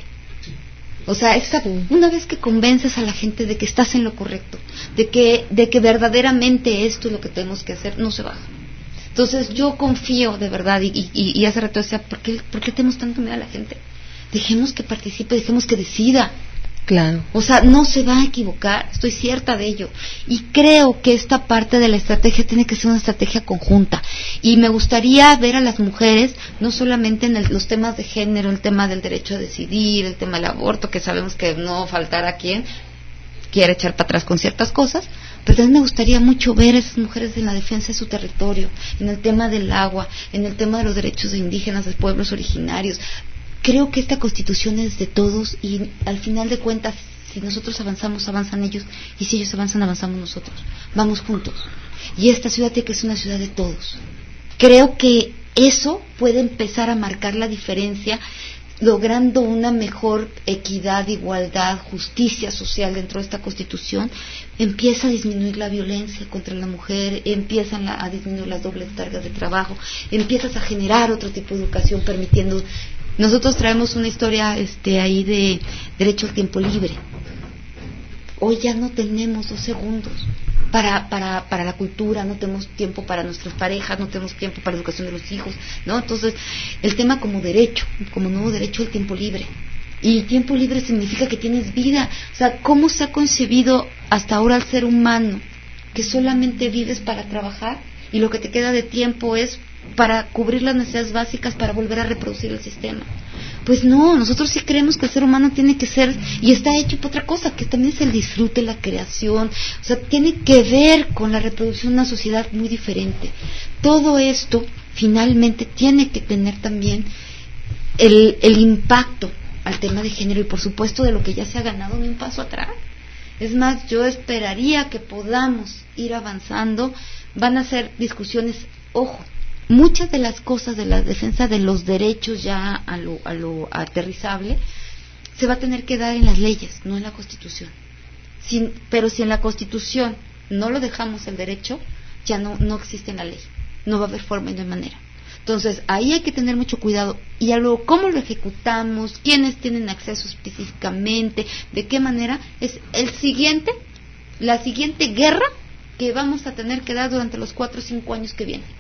O sea, esa, una vez que convences a la gente de que estás en lo correcto, de que de que verdaderamente esto es lo que tenemos que hacer, no se baja. Entonces yo confío de verdad, y, y, y hace rato decía, ¿por qué, ¿por qué tenemos tanto miedo a la gente? Dejemos que participe, dejemos que decida. Claro. O sea, no se va a equivocar, estoy cierta de ello. Y creo que esta parte de la estrategia tiene que ser una estrategia conjunta. Y me gustaría ver a las mujeres, no solamente en el, los temas de género, el tema del derecho a decidir, el tema del aborto, que sabemos que no faltará quien quiera echar para atrás con ciertas cosas, pero también me gustaría mucho ver a esas mujeres en la defensa de su territorio, en el tema del agua, en el tema de los derechos de indígenas, de pueblos originarios. Creo que esta Constitución es de todos y al final de cuentas, si nosotros avanzamos, avanzan ellos, y si ellos avanzan, avanzamos nosotros. Vamos juntos. Y esta ciudad tiene que ser una ciudad de todos. Creo que eso puede empezar a marcar la diferencia, logrando una mejor equidad, igualdad, justicia social dentro de esta Constitución. Empieza a disminuir la violencia contra la mujer, empiezan la, a disminuir las dobles cargas de trabajo, empiezas a generar otro tipo de educación permitiendo. Nosotros traemos una historia este ahí de derecho al tiempo libre. Hoy ya no tenemos dos segundos para para para la cultura, no tenemos tiempo para nuestras parejas, no tenemos tiempo para la educación de los hijos, ¿no? Entonces, el tema como derecho, como nuevo derecho al tiempo libre. Y tiempo libre significa que tienes vida. O sea, ¿cómo se ha concebido hasta ahora al ser humano que solamente vives para trabajar y lo que te queda de tiempo es para cubrir las necesidades básicas para volver a reproducir el sistema? Pues no, nosotros sí creemos que el ser humano tiene que ser, y está hecho por otra cosa, que también es el disfrute, la creación, o sea, tiene que ver con la reproducción de una sociedad muy diferente. Todo esto finalmente tiene que tener también el, el impacto al tema de género y por supuesto de lo que ya se ha ganado ni un paso atrás. Es más, yo esperaría que podamos ir avanzando. Van a ser discusiones, ojo, muchas de las cosas de la defensa de los derechos ya a lo, a lo aterrizable se va a tener que dar en las leyes, no en la Constitución. Sin, pero si en la Constitución no lo dejamos el derecho, ya no, no existe en la ley, no va a haber forma y no hay manera. Entonces ahí hay que tener mucho cuidado, y a luego cómo lo ejecutamos, quiénes tienen acceso específicamente, de qué manera, es el siguiente, la siguiente guerra que vamos a tener que dar durante los cuatro o cinco años que vienen.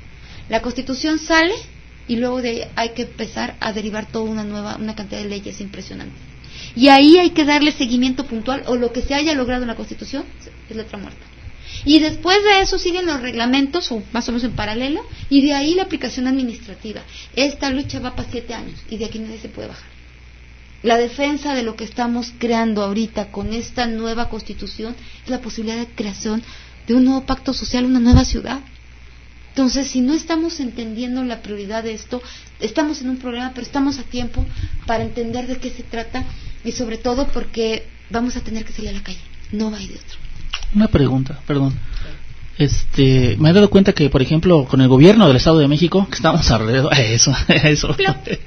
La Constitución sale y luego de ahí hay que empezar a derivar toda una nueva, una cantidad de leyes impresionantes. Y ahí hay que darle seguimiento puntual, o lo que se haya logrado en la Constitución es letra muerta. Y después de eso siguen los reglamentos, o más o menos en paralelo, y de ahí la aplicación administrativa. Esta lucha va para siete años, y de aquí nadie se puede bajar. La defensa de lo que estamos creando ahorita con esta nueva Constitución es la posibilidad de creación de un nuevo pacto social, una nueva ciudad. Entonces, si no estamos entendiendo la prioridad de esto, estamos en un problema, pero estamos a tiempo para entender de qué se trata, y sobre todo porque vamos a tener que salir a la calle, no va a ir de otro. Una pregunta, perdón. Este, me he dado cuenta que, por ejemplo, con el gobierno del Estado de México, que estamos alrededor, eso, eso.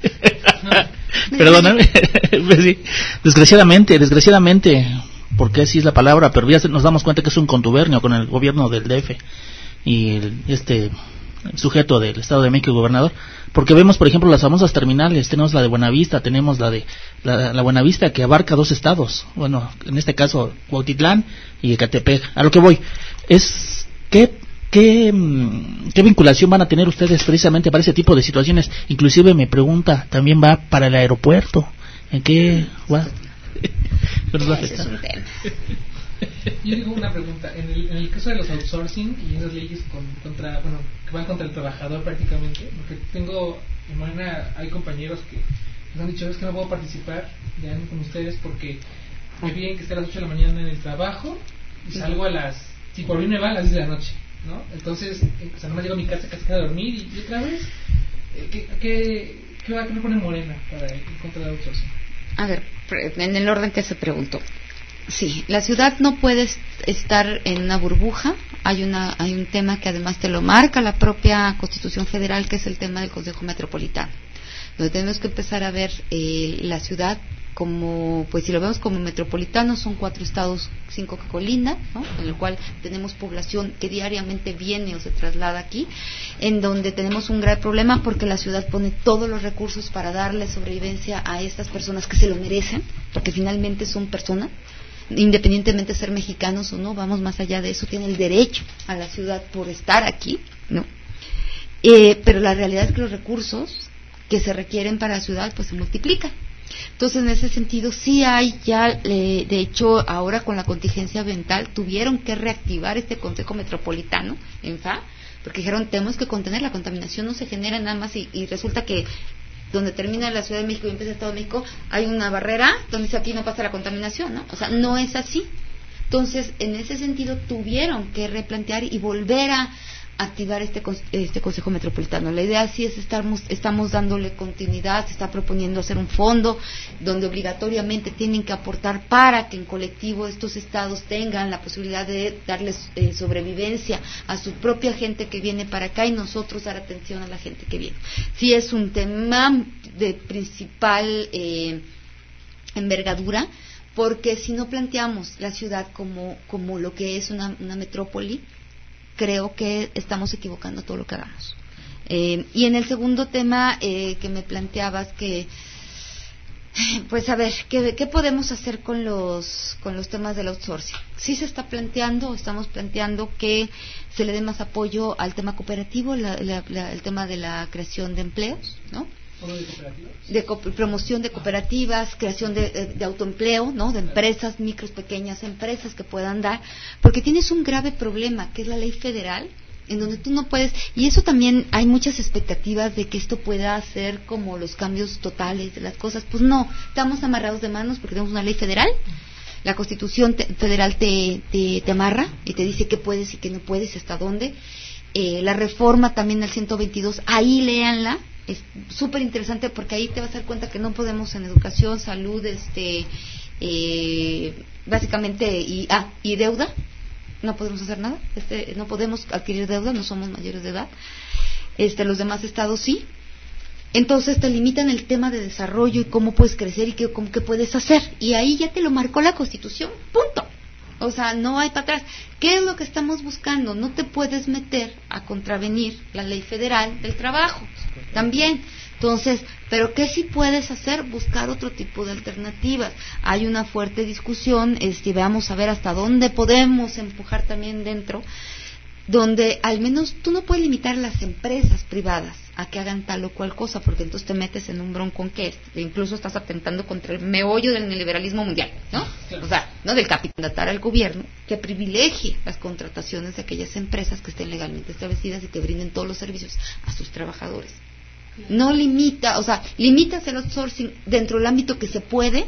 Perdóname, pues sí, desgraciadamente, desgraciadamente, porque así es la palabra, pero ya nos damos cuenta que es un contubernio con el gobierno del D F y el, este el sujeto del Estado de México, el gobernador, porque vemos, por ejemplo, las famosas terminales. Tenemos la de Buenavista, tenemos la de la, la Buenavista, que abarca dos estados, bueno, en este caso Cuautitlán y Ecatepec. A lo que voy es qué qué qué vinculación van a tener ustedes precisamente para ese tipo de situaciones. Inclusive me pregunta, también va para el aeropuerto, ¿en qué va? Ese es un tema. Yo digo una pregunta, en el, en el caso de los outsourcing y esas leyes con, contra, bueno, que van contra el trabajador prácticamente, porque tengo, en Morena hay compañeros que nos han dicho, es que no puedo participar de año con ustedes porque me piden que esté a las ocho de la mañana en el trabajo y salgo a las, si por mí me va, a las diez de la noche, ¿no? Entonces, eh, o sea, nomás llego a mi casa casi a dormir y, y otra vez, eh, ¿qué, qué, qué va a poner Morena para ir contra el outsourcing? A ver, en el orden que se preguntó. Sí, la ciudad no puede estar en una burbuja. Hay una, hay un tema que además te lo marca la propia Constitución Federal, que es el tema del Consejo Metropolitano, donde tenemos que empezar a ver eh, la ciudad como, pues si lo vemos como metropolitano, son cuatro estados, cinco que colindan, ¿no? En el cual tenemos población que diariamente viene o se traslada aquí, en donde tenemos un grave problema porque la ciudad pone todos los recursos para darle sobrevivencia a estas personas que se lo merecen, porque finalmente son personas, independientemente de ser mexicanos o no, vamos más allá de eso, tienen el derecho a la ciudad por estar aquí, ¿no? Eh, pero la realidad es que los recursos que se requieren para la ciudad pues se multiplican. Entonces, en ese sentido, sí hay ya, eh, de hecho, ahora con la contingencia ambiental, tuvieron que reactivar este Consejo Metropolitano, en F A, porque dijeron, tenemos que contener, la contaminación no se genera nada más, y, y resulta que donde termina la Ciudad de México y empieza el Estado de México, hay una barrera donde dice aquí no pasa la contaminación, ¿no? O sea, no es así. Entonces, en ese sentido, tuvieron que replantear y volver a activar este este Consejo Metropolitano. La idea sí es estamos estamos dándole continuidad, se está proponiendo hacer un fondo donde obligatoriamente tienen que aportar para que en colectivo estos estados tengan la posibilidad de darles eh, sobrevivencia a su propia gente que viene para acá y nosotros dar atención a la gente que viene. Sí es un tema de principal eh, envergadura, porque si no planteamos la ciudad como como lo que es una, una metrópoli, creo que estamos equivocando todo lo que hagamos. Eh, y en el segundo tema eh, que me planteabas, que pues a ver, ¿qué, qué podemos hacer con los con los temas del outsourcing? Sí se está planteando, estamos planteando que se le dé más apoyo al tema cooperativo, la, la, la, el tema de la creación de empleos, ¿no? De co- promoción de cooperativas, creación de, de, de autoempleo, ¿no? De empresas, micros, pequeñas empresas que puedan dar, porque tienes un grave problema, que es la ley federal, en donde tú no puedes, y eso también hay muchas expectativas de que esto pueda hacer como los cambios totales de las cosas. Pues no, estamos amarrados de manos porque tenemos una ley federal. La Constitución te, federal te, te, te amarra y te dice qué puedes y qué no puedes, hasta dónde. Eh, la reforma también del ciento veintidós, ahí léanla. Es súper interesante porque ahí te vas a dar cuenta que no podemos en educación, salud, este, eh, básicamente, y, ah, y deuda, no podemos hacer nada, este, no podemos adquirir deuda, no somos mayores de edad, este, los demás estados sí. Entonces te limitan el tema de desarrollo y cómo puedes crecer y qué, cómo, qué puedes hacer, y ahí ya te lo marcó la Constitución, punto. O sea, no hay para atrás. ¿Qué es lo que estamos buscando? No te puedes meter a contravenir la ley federal del trabajo, también. Entonces, ¿pero qué sí puedes hacer? Buscar otro tipo de alternativas. Hay una fuerte discusión, este, vamos a ver hasta dónde podemos empujar también dentro donde al menos tú no puedes limitar a las empresas privadas a que hagan tal o cual cosa, porque entonces te metes en un broncón que incluso estás atentando contra el meollo del neoliberalismo mundial, ¿no? O sea, ¿no? Del capital al gobierno que privilegie las contrataciones de aquellas empresas que estén legalmente establecidas y que brinden todos los servicios a sus trabajadores. No limita, o sea, limitas el outsourcing dentro del ámbito que se puede,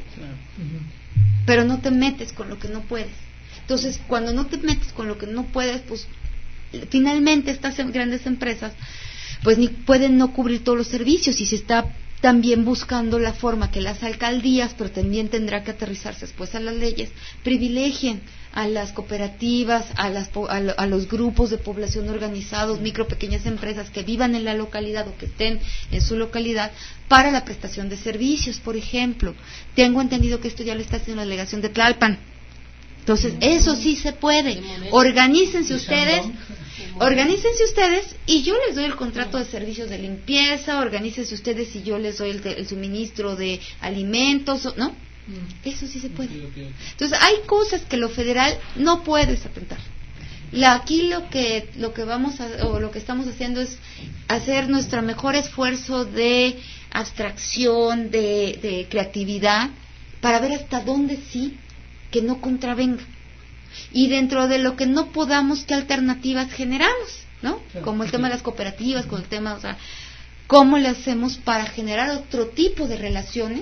pero no te metes con lo que no puedes. Entonces, cuando no te metes con lo que no puedes, pues finalmente estas grandes empresas pues ni pueden no cubrir todos los servicios, y se está también buscando la forma que las alcaldías, pero también tendrá que aterrizarse después a las leyes, privilegien a las cooperativas, a, las, a, lo, a los grupos de población organizados, micro, pequeñas empresas que vivan en la localidad o que estén en su localidad para la prestación de servicios, por ejemplo. Tengo entendido que esto ya lo está haciendo la delegación de Tlalpan. Entonces, eso sí se puede. Organícense ustedes, organícense ustedes y yo les doy el contrato de servicios de limpieza, organícense ustedes y yo les doy el, el suministro de alimentos, ¿no? Eso sí se puede. Entonces, hay cosas que lo federal no puedes atentar. La, aquí lo que lo que vamos a, o lo que estamos haciendo es hacer nuestro mejor esfuerzo de abstracción, de, de creatividad, para ver hasta dónde sí que no contravenga, y dentro de lo que no podamos, qué alternativas generamos, ¿no? Como el tema de las cooperativas, con el tema, o sea, cómo le hacemos para generar otro tipo de relaciones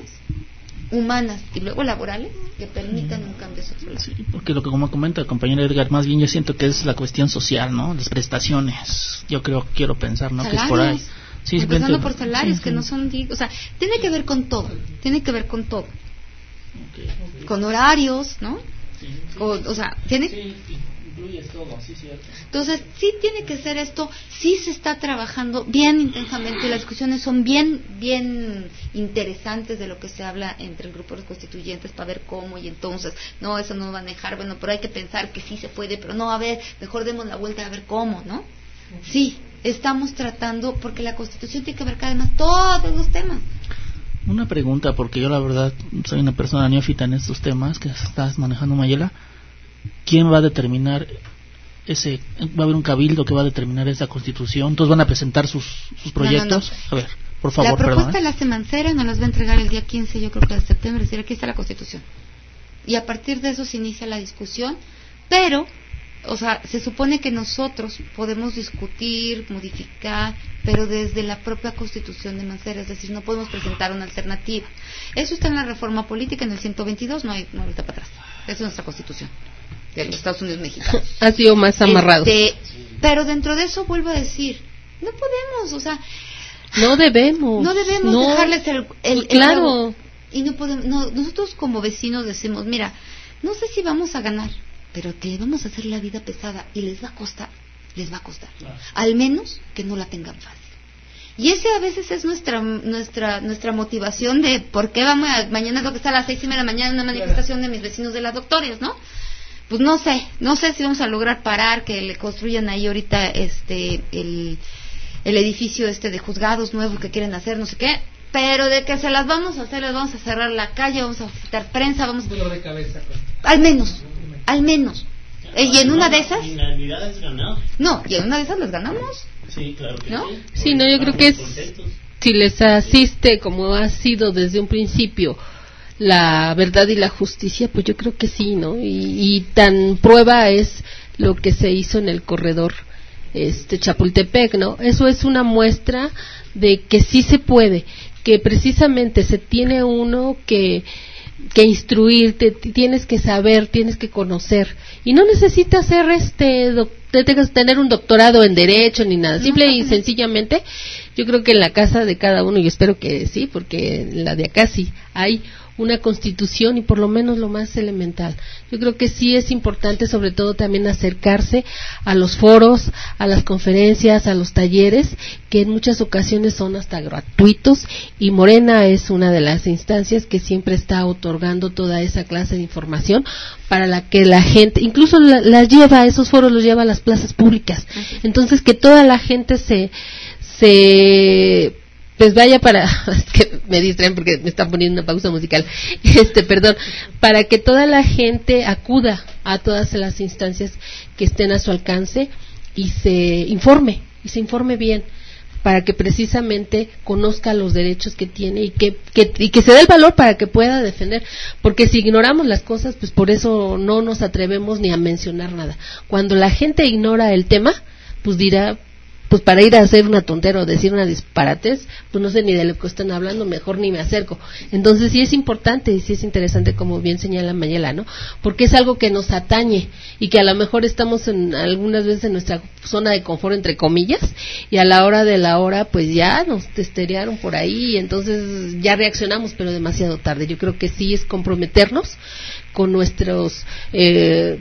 humanas y luego laborales que permitan un cambio social. Sí, porque lo que como comenta el compañero Edgar, más bien yo siento que es la cuestión social, ¿no? Las prestaciones, yo creo, quiero pensar, ¿no? Salarios. Que es por ahí. Sí, empezando por salarios, sí, que sí. no son, o sea, tiene que ver con todo, tiene que ver con todo. Okay, okay. Con horarios, ¿no? Sí, sí, o, o sea, tiene... Sí, incluye todo, sí, cierto. Entonces, sí tiene que ser esto, sí se está trabajando bien intensamente, las discusiones son bien, bien interesantes de lo que se habla entre el grupo de los constituyentes para ver cómo, y entonces, no, eso no va a dejar, bueno, pero hay que pensar que sí se puede, pero no, a ver, mejor demos la vuelta a ver cómo, ¿no? Sí, estamos tratando, porque la Constitución tiene que abarcar además todos los temas. Una pregunta, porque yo la verdad soy una persona neófita en estos temas que estás manejando, Mayela. ¿Quién va a determinar ese? ¿Va a haber un cabildo que va a determinar esa constitución? ¿Entonces van a presentar sus, sus proyectos? No, no, no. A ver, por favor, la propuesta perdón, ¿eh? la hace Mancera, nos las va a entregar el día quince, yo creo que de septiembre, es decir, aquí está la constitución. Y a partir de eso se inicia la discusión, pero... O sea, se supone que nosotros podemos discutir, modificar, pero desde la propia Constitución de Mancera, es decir, no podemos presentar una alternativa. Eso está en la reforma política, en el ciento veintidós, no hay no vuelta para atrás. Esa es nuestra Constitución de los Estados Unidos mexicanos. Ha sido más amarrado. Este, pero dentro de eso vuelvo a decir, no podemos, o sea, no debemos, no debemos no, dejarles el, el, el claro. juego. Y no podemos, no, nosotros como vecinos decimos, mira, no sé si vamos a ganar, pero que le vamos a hacer la vida pesada y les va a costar, les va a costar. Claro. Al menos que no la tengan fácil. Y ese a veces es nuestra nuestra nuestra motivación de por qué vamos a, mañana tengo que estar a las seis y media de la mañana en una manifestación de mis vecinos de las doctores, ¿no? Pues no sé, no sé si vamos a lograr parar que le construyan ahí ahorita este el el edificio este de juzgados nuevos que quieren hacer, no sé qué. Pero de que se las vamos a hacer, les vamos a cerrar la calle, vamos a quitar prensa, vamos a... de cabeza, pues. Al menos, al menos. Eh, y en una de esas... No, y en una de esas les ganamos. Sí, claro que ¿no? sí. Sí, no, yo creo que es, si les asiste como ha sido desde un principio la verdad y la justicia, pues yo creo que sí, ¿no? Y, y tan prueba es lo que se hizo en el corredor este Chapultepec, ¿no? Eso es una muestra de que sí se puede, que precisamente se tiene uno que que instruirte, tienes que saber, tienes que conocer, y no necesitas ser este doc, tener un doctorado en derecho ni nada, simple y sencillamente yo creo que en la casa de cada uno, y espero que sí, porque en la de acá sí hay una constitución y por lo menos lo más elemental. Yo creo que sí es importante, sobre todo también acercarse a los foros, a las conferencias, a los talleres, que en muchas ocasiones son hasta gratuitos, y Morena es una de las instancias que siempre está otorgando toda esa clase de información para la que la gente, incluso la, la lleva, esos foros los lleva a las plazas públicas. Entonces que toda la gente se se pues vaya para, es que me distraen porque me están poniendo una pausa musical, este, perdón, para que toda la gente acuda a todas las instancias que estén a su alcance y se informe, y se informe bien, para que precisamente conozca los derechos que tiene y que, que, y que se dé el valor para que pueda defender, porque si ignoramos las cosas, pues por eso no nos atrevemos ni a mencionar nada. Cuando la gente ignora el tema, pues dirá, pues para ir a hacer una tontera o decir una disparatez, pues no sé ni de lo que están hablando, mejor ni me acerco. Entonces sí es importante y sí es interesante, como bien señala Mayela, ¿no? Porque es algo que nos atañe y que a lo mejor estamos en algunas veces en nuestra zona de confort, entre comillas, y a la hora de la hora pues ya nos testerearon por ahí y entonces ya reaccionamos, pero demasiado tarde. Yo creo que sí es comprometernos con nuestros eh,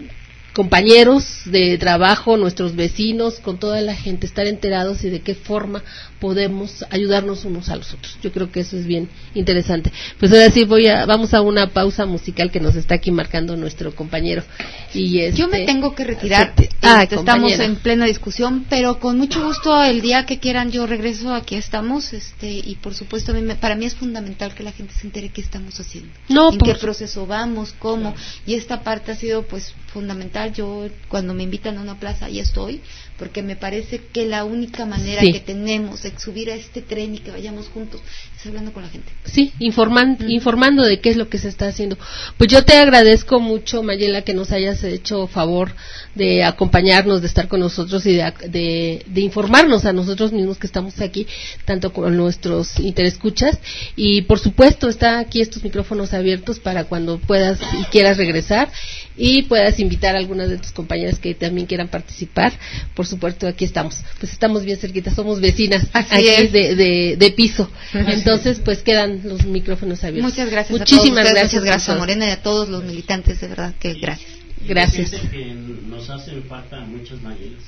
compañeros de trabajo, nuestros vecinos, con toda la gente, estar enterados y de qué forma podemos ayudarnos unos a los otros. Yo creo que eso es bien interesante. Pues ahora sí voy a, vamos a una pausa musical que nos está aquí marcando nuestro compañero. Y este, yo me tengo que retirar. Este, ah, este, estamos en plena discusión, pero con mucho gusto el día que quieran yo regreso, aquí estamos, este y por supuesto a mí me, para mí es fundamental que la gente se entere qué estamos haciendo, no, en por... qué proceso vamos, cómo, y esta parte ha sido pues fundamental. Yo cuando me invitan a una plaza ahí estoy, porque me parece que la única manera sí. que tenemos de subir a este tren y que vayamos juntos es hablando con la gente. Sí, informan, mm. informando de qué es lo que se está haciendo. Pues yo te agradezco mucho, Mayela, que nos hayas hecho favor de acompañarnos, de estar con nosotros y de, de, de informarnos a nosotros mismos que estamos aquí, tanto con nuestros interescuchas, y por supuesto está aquí estos micrófonos abiertos para cuando puedas y quieras regresar y puedas invitar a algunas de tus compañeras que también quieran participar. Por supuesto, aquí estamos, pues estamos bien cerquitas, somos vecinas. Así aquí es. de, de, de piso. Entonces, pues quedan los micrófonos abiertos. Muchas gracias. Muchísimas a todos gracias. Muchas gracias a Morena y a todos los militantes, de verdad que gracias. Gracias. Que nos hacen falta muchas Mayelas.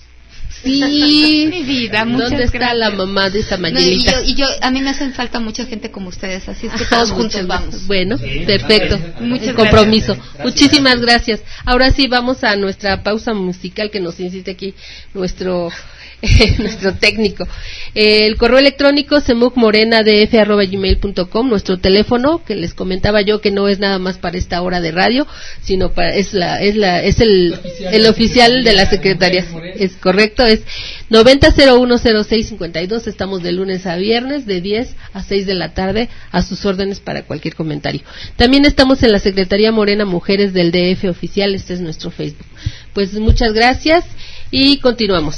Sí, mi vida, muchas ¿Dónde está gracias. la mamá de esta No, Mayelita? y, yo, y yo, a mí me hacen falta mucha gente como ustedes, así es que todos Ajá, juntos vamos. Bueno, Sí, perfecto. Muchas El compromiso. gracias. Muchísimas gracias. Ahora sí vamos a nuestra pausa musical que nos insiste aquí nuestro nuestro técnico. Eh, el correo electrónico semucmorenadf arroba gmail punto com, nuestro teléfono que les comentaba yo que no es nada más para esta hora de radio, sino para es la es la es el oficial, el oficial de la secretaría. Es correcto, es noventa cero uno cero seis cincuenta y dos. Estamos de lunes a viernes de diez a seis de la tarde a sus órdenes para cualquier comentario. También estamos en la Secretaría Morena Mujeres del D F oficial, este es nuestro Facebook. Pues muchas gracias y continuamos.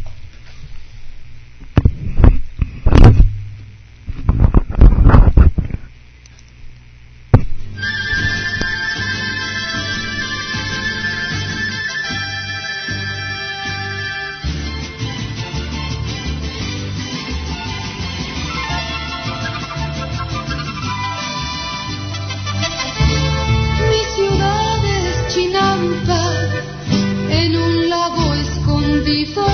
En un lago escondido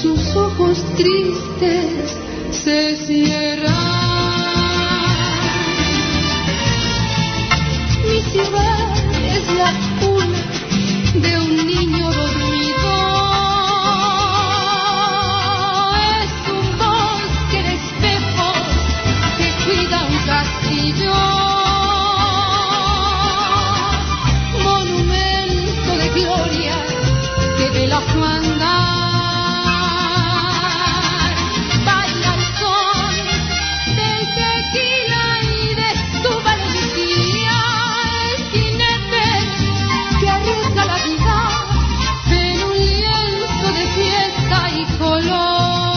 tristes se cierran. su andar. Baila el son del tequila y de su valentía, el jinete que arriesga la vida en un lienzo de fiesta y color.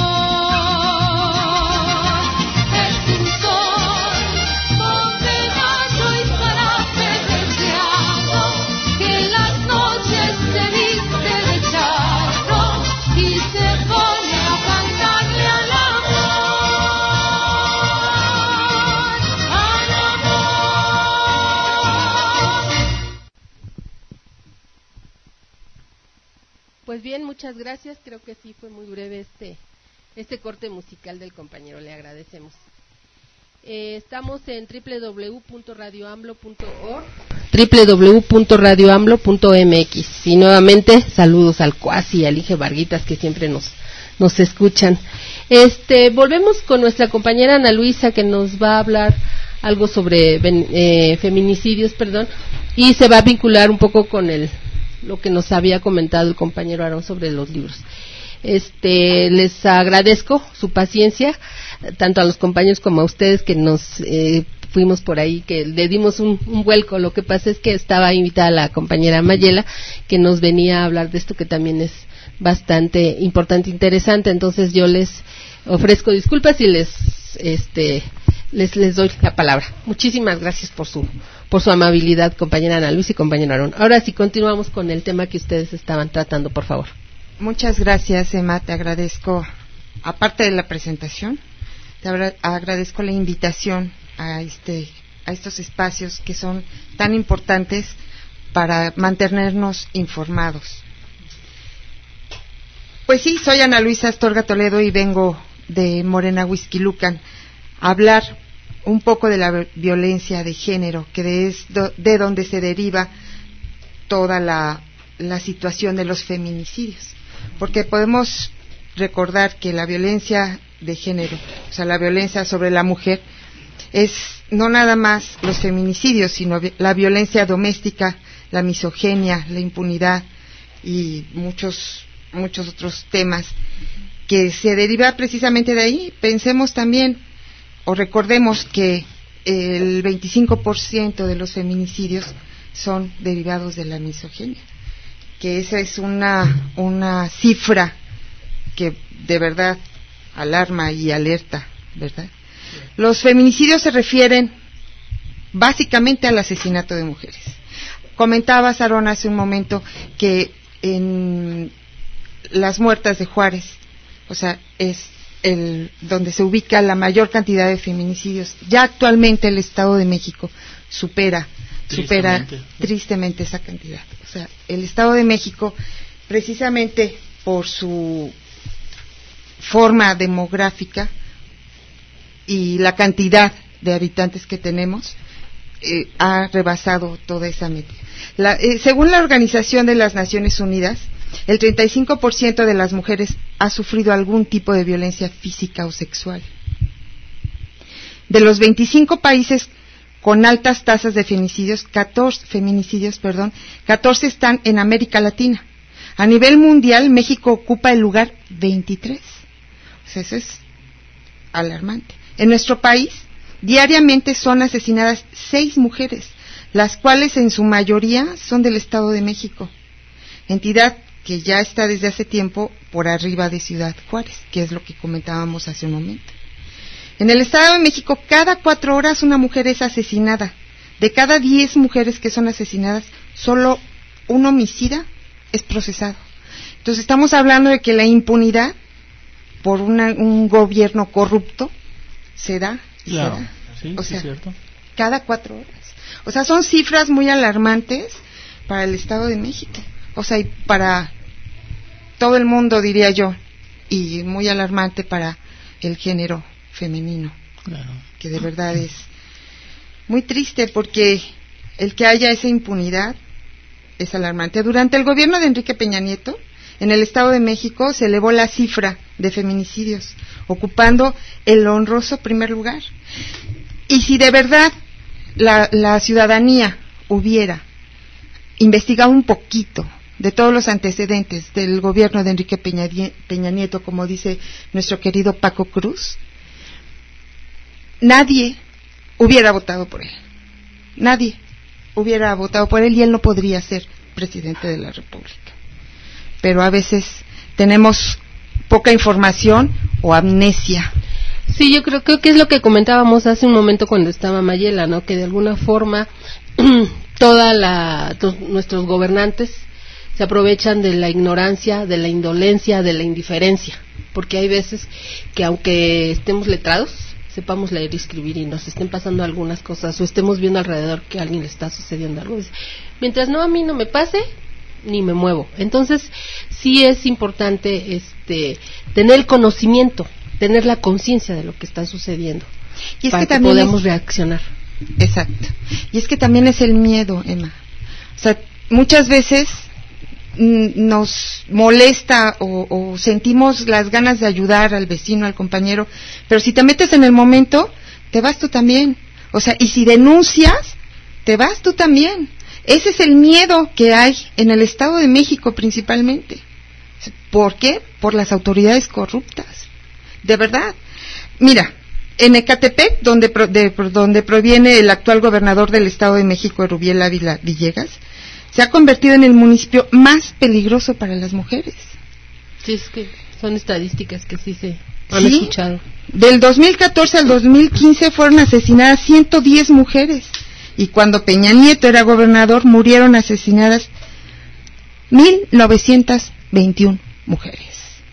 Es un sol con pedazo y zarape deseado que en las noches se viste de charro y se pone a cantarle al amor, al amor. Pues bien, muchas gracias. Creo que sí fue muy breve este este corte musical del compañero. Le agradecemos. Eh, estamos en doble u doble u doble u punto radio amblo punto org, doble u doble u doble u punto radio amblo punto m x. Y nuevamente saludos al Cuasi y al Inge Varguitas, que siempre nos nos escuchan. Este, volvemos con nuestra compañera Ana Luisa, que nos va a hablar algo sobre ven- eh, feminicidios, perdón, y se va a vincular un poco con el lo que nos había comentado el compañero Aarón sobre los libros. Este, les agradezco su paciencia, tanto a los compañeros como a ustedes que nos eh, fuimos por ahí, que le dimos un, un vuelco. Lo que pasa es que estaba invitada la compañera Mayela, que nos venía a hablar de esto, que también es bastante importante, interesante. Entonces yo les ofrezco disculpas y les este les les doy la palabra. Muchísimas gracias por su por su amabilidad, compañera Ana Luis y compañero Aarón. Ahora sí, continuamos con el tema que ustedes estaban tratando, por favor. Muchas gracias, Emma, te agradezco, aparte de la presentación, te agra- agradezco la invitación a este a estos espacios que son tan importantes para mantenernos informados. Pues sí, soy Ana Luisa Astorga Toledo y vengo de Morena Huixquilucan a hablar un poco de la violencia de género, que es do, de donde se deriva toda la, la situación de los feminicidios. Porque podemos recordar que la violencia de género, o sea, la violencia sobre la mujer, es no nada más los feminicidios, sino la violencia doméstica, la misoginia, la impunidad y muchos muchos otros temas que se deriva precisamente de ahí. Pensemos también o recordemos que el veinticinco por ciento de los feminicidios son derivados de la misoginia, que esa es una una cifra que de verdad alarma y alerta, ¿verdad? Los feminicidios se refieren básicamente al asesinato de mujeres. Comentaba Sarón hace un momento que en las muertas de Juárez, o sea, es el donde se ubica la mayor cantidad de feminicidios. Ya actualmente el Estado de México supera supera tristemente, tristemente esa cantidad. O sea, el Estado de México, precisamente por su forma demográfica y la cantidad de habitantes que tenemos, eh, ha rebasado toda esa meta. La, eh, según la Organización de las Naciones Unidas, el treinta y cinco por ciento de las mujeres ha sufrido algún tipo de violencia física o sexual. De los veinticinco países con altas tasas de feminicidios, catorce, feminicidios, perdón, catorce están en América Latina. A nivel mundial, México ocupa el lugar veintitrés. O sea, eso es alarmante. En nuestro país, diariamente son asesinadas seis mujeres, las cuales en su mayoría son del Estado de México, entidad que ya está desde hace tiempo por arriba de Ciudad Juárez, que es lo que comentábamos hace un momento. En el Estado de México, cada cuatro horas una mujer es asesinada. De cada diez mujeres que son asesinadas, solo un homicida es procesado. Entonces estamos hablando de que la impunidad por una, un gobierno corrupto se da y claro, se da. Sí, o sí, sea, es cierto. cada cuatro horas. O sea, son cifras muy alarmantes para el Estado de México. O sea, y para todo el mundo, diría yo, y muy alarmante para el género femenino, claro, que de verdad es muy triste, porque el que haya esa impunidad es alarmante. Durante el gobierno de Enrique Peña Nieto, en el Estado de México se elevó la cifra de feminicidios, ocupando el honroso primer lugar. Y si de verdad la, la ciudadanía hubiera investigado un poquito de todos los antecedentes del gobierno de Enrique Peña, Peña Nieto, como dice nuestro querido Paco Cruz, nadie hubiera votado por él. Nadie hubiera votado por él y él no podría ser presidente de la República. Pero a veces tenemos poca información o amnesia. Sí, yo creo, creo que es lo que comentábamos hace un momento cuando estaba Mayela, ¿no? Que de alguna forma toda la, todos nuestros gobernantes se aprovechan de la ignorancia, de la indolencia, de la indiferencia, porque hay veces que aunque estemos letrados, sepamos leer y escribir y nos estén pasando algunas cosas o estemos viendo alrededor que a alguien le está sucediendo algo, mientras no a mí no me pase, ni me muevo. Entonces sí es importante este tener el conocimiento, tener la conciencia de lo que está sucediendo, y es para que, que podamos es... reaccionar. Exacto. Y es que también es el miedo, Emma. O sea, muchas veces nos molesta o, o sentimos las ganas de ayudar al vecino, al compañero, pero si te metes en el momento, te vas tú también. O sea, y si denuncias, te vas tú también. Ese es el miedo que hay en el Estado de México principalmente. ¿Por qué? Por las autoridades corruptas. De verdad. Mira, en Ecatepec, donde, de, donde proviene el actual gobernador del Estado de México, Erubiel Ávila Villegas, se ha convertido en el municipio más peligroso para las mujeres. Sí, es que son estadísticas que sí se han ¿Sí? escuchado. Del dos mil catorce al dos mil quince fueron asesinadas ciento diez mujeres, y cuando Peña Nieto era gobernador murieron asesinadas mil novecientas veintiuna mujeres.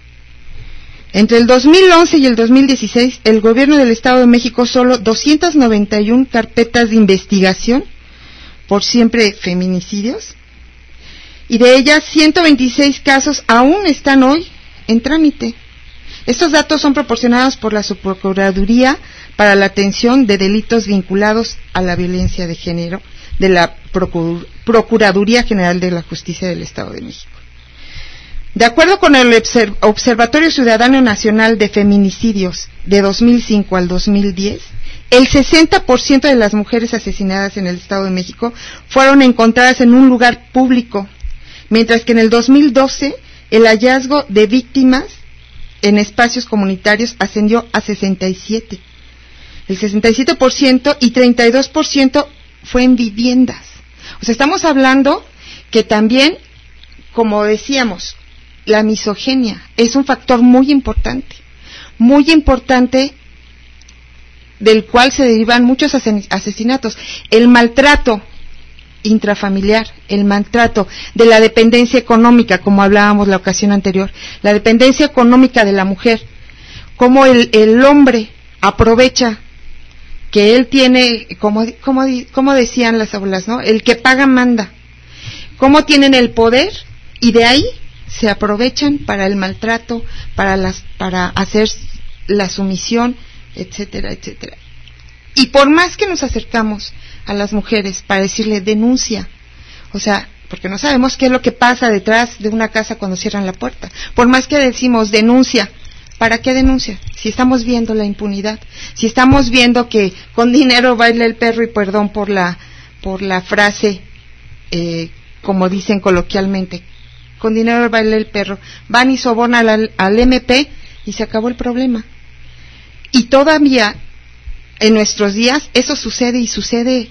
Entre el dos mil once y el dos mil dieciséis, el gobierno del Estado de México solo doscientas noventa y una carpetas de investigación por siempre feminicidios, y de ellas ciento veintiséis casos aún están hoy en trámite. Estos datos son proporcionados por la Subprocuraduría para la Atención de Delitos Vinculados a la Violencia de Género de la Procur- Procuraduría General de la Justicia del Estado de México. De acuerdo con el Observ- Observatorio Ciudadano Nacional de Feminicidios de dos mil cinco al dos mil diez, el sesenta por ciento de las mujeres asesinadas en el Estado de México fueron encontradas en un lugar público, mientras que en el dos mil doce el hallazgo de víctimas en espacios comunitarios ascendió a sesenta y siete. El sesenta y siete por ciento y treinta y dos por ciento fue en viviendas. O sea, estamos hablando que también, como decíamos, la misoginia es un factor muy importante, muy importante, del cual se derivan muchos asesinatos. El maltrato intrafamiliar, el maltrato de la dependencia económica, como hablábamos la ocasión anterior, la dependencia económica de la mujer, cómo el, el hombre aprovecha que él tiene, como, como, como decían las abuelas, ¿no? El que paga manda. Cómo tienen el poder y de ahí se aprovechan para el maltrato, para las, para hacer la sumisión, etcétera, etcétera. Y por más que nos acercamos a las mujeres para decirle denuncia, o sea, porque no sabemos qué es lo que pasa detrás de una casa cuando cierran la puerta, por más que decimos denuncia, ¿para qué denuncia? Si estamos viendo la impunidad, si estamos viendo que con dinero baila el perro, y perdón por la por la frase, eh, como dicen coloquialmente, con dinero baila el perro, van y sobornan al, al M P y se acabó el problema. Y todavía en nuestros días eso sucede y sucede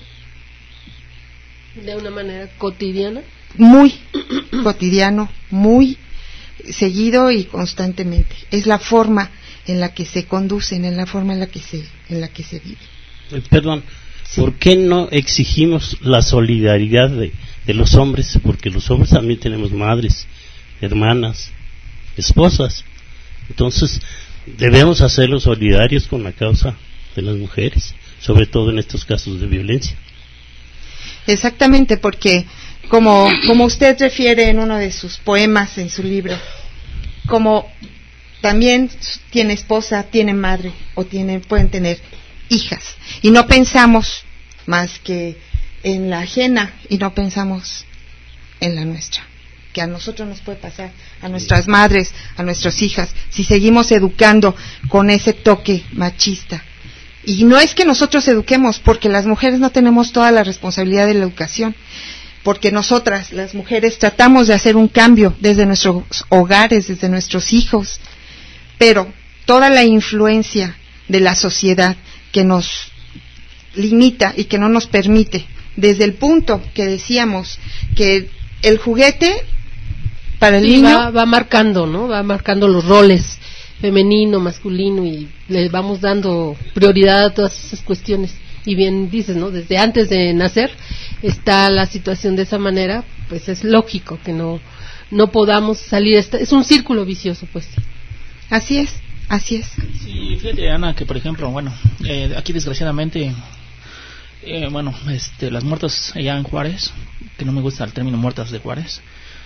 de una manera cotidiana, muy cotidiano, muy seguido y constantemente. Es la forma en la que se conducen, en la forma en la que se en la que se vive. Eh, perdón, sí. ¿Por qué no exigimos la solidaridad de, de los hombres? Porque los hombres también tenemos madres, hermanas, esposas. Entonces debemos hacerlos solidarios con la causa de las mujeres, sobre todo en estos casos de violencia. Exactamente, porque como como usted refiere en uno de sus poemas en su libro, como también tiene esposa, tiene madre o tiene, pueden tener hijas, y no pensamos más que en la ajena y no pensamos en la nuestra, que a nosotros nos puede pasar, a nuestras madres, a nuestras hijas, si seguimos educando con ese toque machista. Y no es que nosotros eduquemos, porque las mujeres no tenemos toda la responsabilidad de la educación. porque nosotras, las mujeres, tratamos de hacer un cambio desde nuestros hogares, desde nuestros hijos, pero toda la influencia de la sociedad que nos limita y que no nos permite, desde el punto que decíamos que el juguete para el sí, niño va, va marcando, ¿no? Va marcando los roles femenino, masculino, y le vamos dando prioridad a todas esas cuestiones. Y bien dices, ¿no? Desde antes de nacer está la situación de esa manera, pues es lógico que no no podamos salir. Esta, es un círculo vicioso, pues. Así es, así es. Sí, fíjate, Ana, que por ejemplo, bueno, eh, aquí desgraciadamente, eh, bueno, este, las muertas allá en Juárez, que no me gusta el término muertas de Juárez,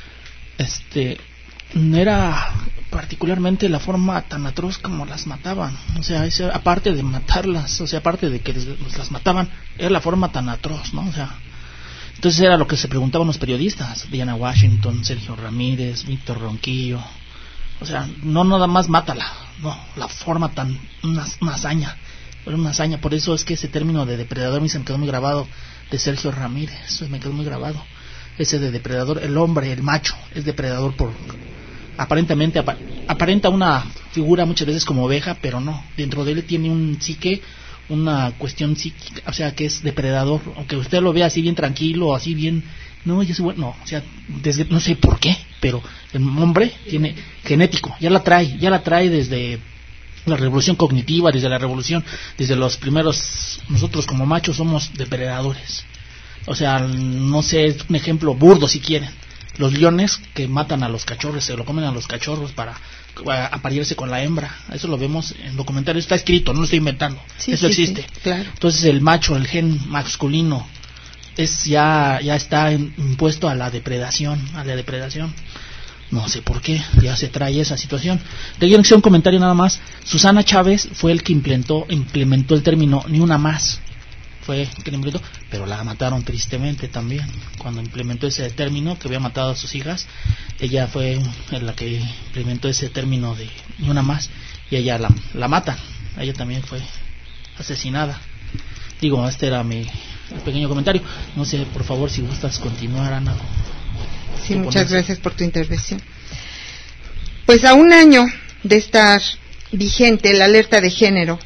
este, no era particularmente la forma tan atroz como las mataban, o sea, ese, aparte de matarlas, o sea, aparte de que les, las mataban, era la forma tan atroz, ¿no? O sea, entonces era lo que se preguntaban los periodistas, Diana Washington, Sergio Ramírez, Víctor Ronquillo, o sea, no nada más mátala, no, la forma tan, una, una hazaña, era una hazaña, por eso es que ese término de depredador a mí se me quedó muy grabado, de Sergio Ramírez, eso me quedó muy grabado, ese de depredador, el hombre, el macho, es depredador por... aparentemente apa, aparenta una figura muchas veces como oveja, pero no, dentro de él tiene un psique, una cuestión psíquica, o sea, que es depredador, aunque usted lo vea así bien tranquilo, así bien, no, yo soy bueno, no, o sea, desde, no sé por qué, pero el hombre tiene genético, ya la trae, ya la trae desde la revolución cognitiva, desde la revolución, desde los primeros, nosotros como machos somos depredadores, o sea, no sé, un ejemplo burdo si quieren, los leones que matan a los cachorros, se lo comen a los cachorros para aparearse con la hembra, eso lo vemos en documentarios, está escrito, no lo estoy inventando, sí, eso sí, existe, sí, claro. Entonces el macho, el gen masculino es ya ya está impuesto a la depredación, a la depredación. No sé por qué, ya se trae esa situación. Te quiero hacer un comentario nada más. Susana Chávez fue el que implementó implementó el término ni una más. Fue que lo implementó, pero la mataron tristemente también. Cuando implementó ese término, que había matado a sus hijas, ella fue la que implementó ese término de ni una más, y ella la, la matan. Ella también fue asesinada. Digo, este era mi pequeño comentario. No sé, por favor, si gustas continuar, Ana. Sí, muchas gracias por tu intervención. Pues a un año de estar vigente la alerta de género,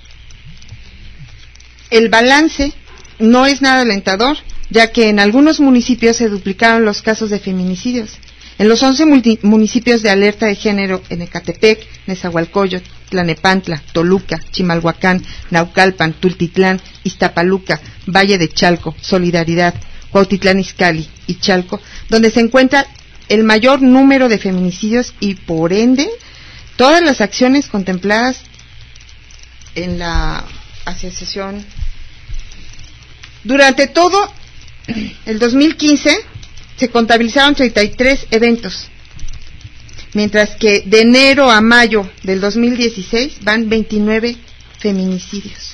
el balance no es nada alentador, ya que en algunos municipios se duplicaron los casos de feminicidios. En los once multi- municipios de alerta de género, en Ecatepec, Nezahualcóyotl, Tlanepantla, Toluca, Chimalhuacán, Naucalpan, Tultitlán, Iztapaluca, Valle de Chalco, Solidaridad, Cuautitlán Izcalli y Chalco, donde se encuentra el mayor número de feminicidios y, por ende, todas las acciones contempladas en la asociación. Durante todo el dos mil quince se contabilizaron treinta y tres eventos, mientras que de enero a mayo del dos mil dieciséis van veintinueve feminicidios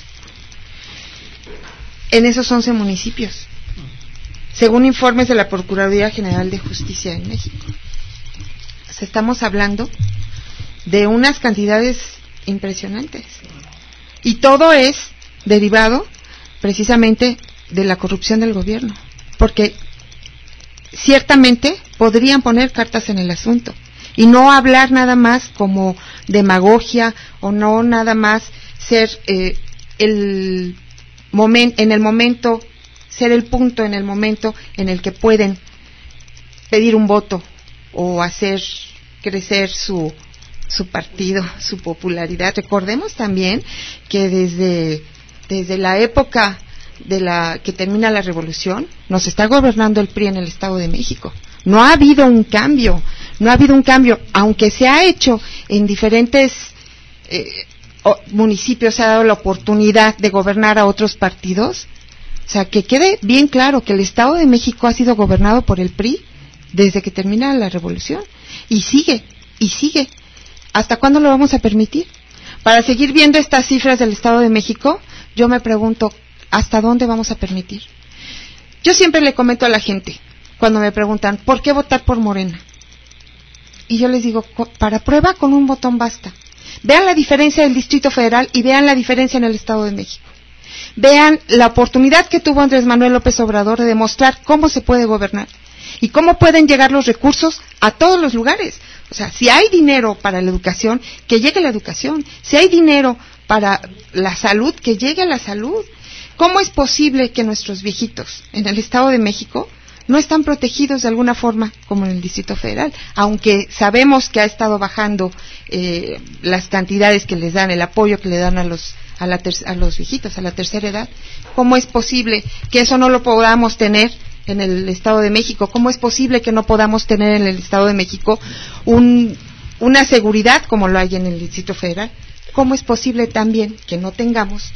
en esos once municipios, según informes de la Procuraduría General de Justicia en México. O sea, estamos hablando de unas cantidades impresionantes. Y todo es derivado precisamente de la corrupción del gobierno, porque ciertamente podrían poner cartas en el asunto y no hablar nada más como demagogia, o no nada más ser eh, el momen, en el momento, ser el punto en el momento en el que pueden pedir un voto o hacer crecer su su partido, su popularidad. Recordemos también que desde desde la época de la que termina la revolución nos está gobernando el P R I en el Estado de México. No ha habido un cambio, no ha habido un cambio, aunque se ha hecho en diferentes eh, municipios, se ha dado la oportunidad de gobernar a otros partidos. O sea, que quede bien claro que el Estado de México ha sido gobernado por el P R I desde que termina la revolución, y sigue, y sigue. ¿Hasta cuándo lo vamos a permitir? Para seguir viendo estas cifras del Estado de México, yo me pregunto, ¿hasta dónde vamos a permitir? Yo siempre le comento a la gente, cuando me preguntan, ¿por qué votar por Morena? Y yo les digo, para prueba con un botón basta. Vean la diferencia del Distrito Federal y vean la diferencia en el Estado de México. Vean la oportunidad que tuvo Andrés Manuel López Obrador de demostrar cómo se puede gobernar y cómo pueden llegar los recursos a todos los lugares. O sea, si hay dinero para la educación, que llegue la educación. Si hay dinero para la salud, que llegue a la salud. ¿Cómo es posible que nuestros viejitos en el Estado de México no están protegidos de alguna forma como en el Distrito Federal? Aunque sabemos que ha estado bajando eh, las cantidades que les dan, el apoyo que le dan a los a, la ter- a los viejitos, a la tercera edad. ¿Cómo es posible que eso no lo podamos tener en el Estado de México? ¿Cómo es posible que no podamos tener en el Estado de México un, una seguridad como lo hay en el Distrito Federal? ¿Cómo es posible también que no tengamos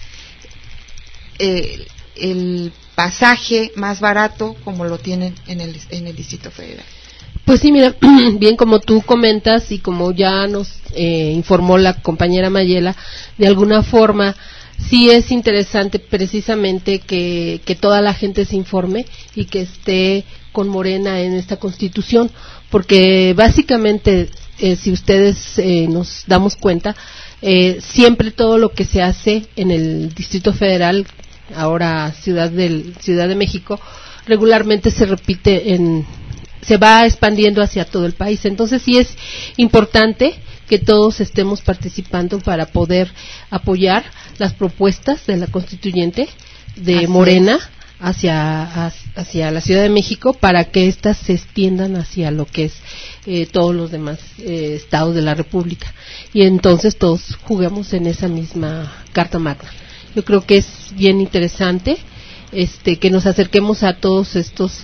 eh, el pasaje más barato como lo tienen en el, en el Distrito Federal? Pues sí, mira, bien como tú comentas y como ya nos eh, informó la compañera Mayela, de alguna forma sí es interesante precisamente que, que toda la gente se informe y que esté con Morena en esta Constitución, porque básicamente, eh, si ustedes eh, nos damos cuenta, eh, siempre todo lo que se hace en el Distrito Federal, ahora Ciudad del Ciudad de México, regularmente se repite en se va expandiendo hacia todo el país. Entonces sí es importante que todos estemos participando para poder apoyar las propuestas de la constituyente de Así Morena es. hacia hacia la Ciudad de México, para que éstas se extiendan hacia lo que es eh, todos los demás eh, estados de la República, y entonces todos juguemos en esa misma Carta Magna. Yo creo que es bien interesante este que nos acerquemos a todos estos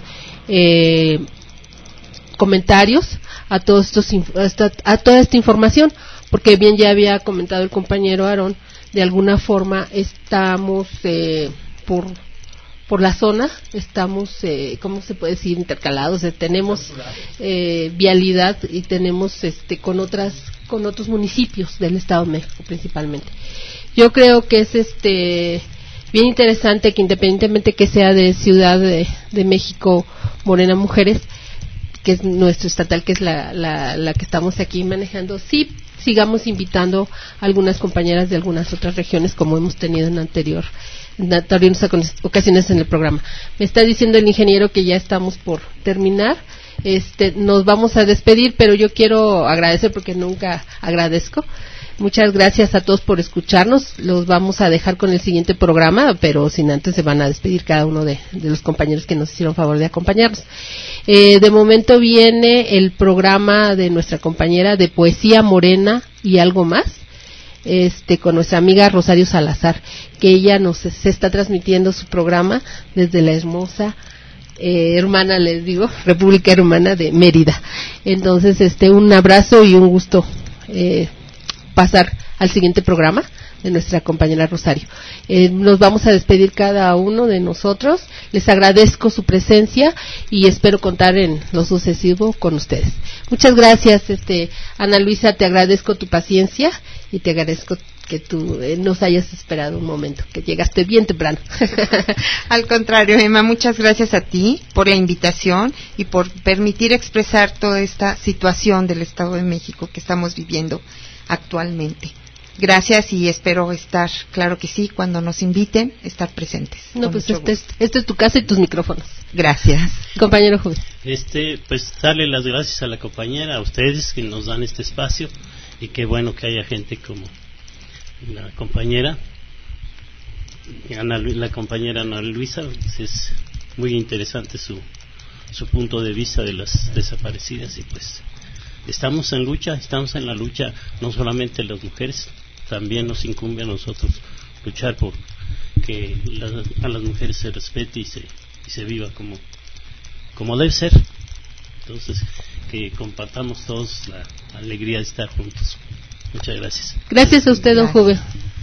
eh, comentarios, a todos estos a, esta, a toda esta información, porque bien ya había comentado el compañero Aarón, de alguna forma estamos eh, por por la zona, estamos, eh, ¿cómo se puede decir?, intercalados, eh, tenemos eh, vialidad y tenemos este con otras con otros municipios del Estado de México principalmente. Yo creo que es este bien interesante que independientemente que sea de Ciudad de, de México, Morena Mujeres, que es nuestro estatal, que es la, la, la que estamos aquí manejando, sí sigamos invitando a algunas compañeras de algunas otras regiones, como hemos tenido en anterior en anteriores ocasiones en el programa. Me está diciendo el ingeniero que ya estamos por terminar. Este, nos vamos a despedir, pero yo quiero agradecer, porque nunca agradezco. Muchas gracias a todos por escucharnos. Los vamos a dejar con el siguiente programa, pero sin antes se van a despedir cada uno de, de los compañeros que nos hicieron favor de acompañarnos. Eh, de momento viene el programa de nuestra compañera de Poesía Morena y algo más, este, con nuestra amiga Rosario Salazar, que ella nos se está transmitiendo su programa desde la hermosa eh, hermana, les digo, República Hermana de Mérida. Entonces, este, un abrazo y un gusto eh, pasar al siguiente programa de nuestra compañera Rosario. Eh, nos vamos a despedir cada uno de nosotros. Les agradezco su presencia y espero contar en lo sucesivo con ustedes. Muchas gracias, este, Ana Luisa, te agradezco tu paciencia y te agradezco que tú eh, nos hayas esperado un momento, que llegaste bien temprano. Al contrario, Emma, muchas gracias a ti por la invitación y por permitir expresar toda esta situación del Estado de México que estamos viviendo actualmente. Gracias y espero estar, claro que sí, cuando nos inviten, estar presentes. No, pues esta es, este es tu casa y tus micrófonos. Gracias. Compañero Juven. Este, pues darle las gracias a la compañera, a ustedes que nos dan este espacio, y qué bueno que haya gente como la compañera Ana, la compañera Ana Luisa. Es muy interesante su su punto de vista de las desaparecidas, y pues estamos en lucha, estamos en la lucha, no solamente las mujeres, también nos incumbe a nosotros luchar por que la, a las mujeres se respete y se, y se viva como, como debe ser. Entonces, que compartamos todos la alegría de estar juntos. Muchas gracias. Gracias a usted, don Juve.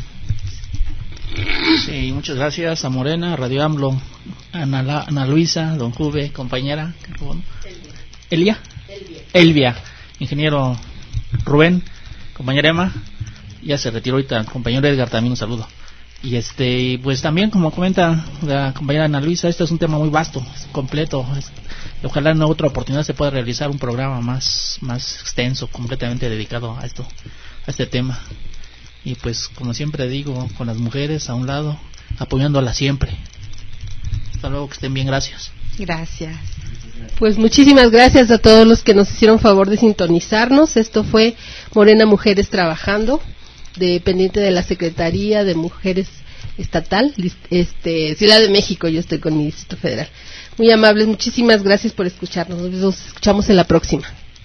Sí, muchas gracias a Morena, a Radio AMLO, a Ana, La, Ana Luisa, don Juve, compañera. Elia. Elvia. Elvia. Ingeniero Rubén, compañera Emma, ya se retiró ahorita, el compañero Edgar también un saludo. Y este, pues también, como comenta la compañera Ana Luisa, este es un tema muy vasto, completo. Es, ojalá en otra oportunidad se pueda realizar un programa más, más extenso, completamente dedicado a esto, a este tema. Y pues, como siempre digo, con las mujeres a un lado apoyándola siempre. Hasta luego, que estén bien, gracias. Gracias. Pues muchísimas gracias a todos los que nos hicieron favor de sintonizarnos. Esto fue Morena Mujeres Trabajando, dependiente de la Secretaría de Mujeres Estatal, este, Ciudad de México. Yo estoy con mi Distrito Federal. Muy amables, muchísimas gracias por escucharnos. Nos escuchamos en la próxima.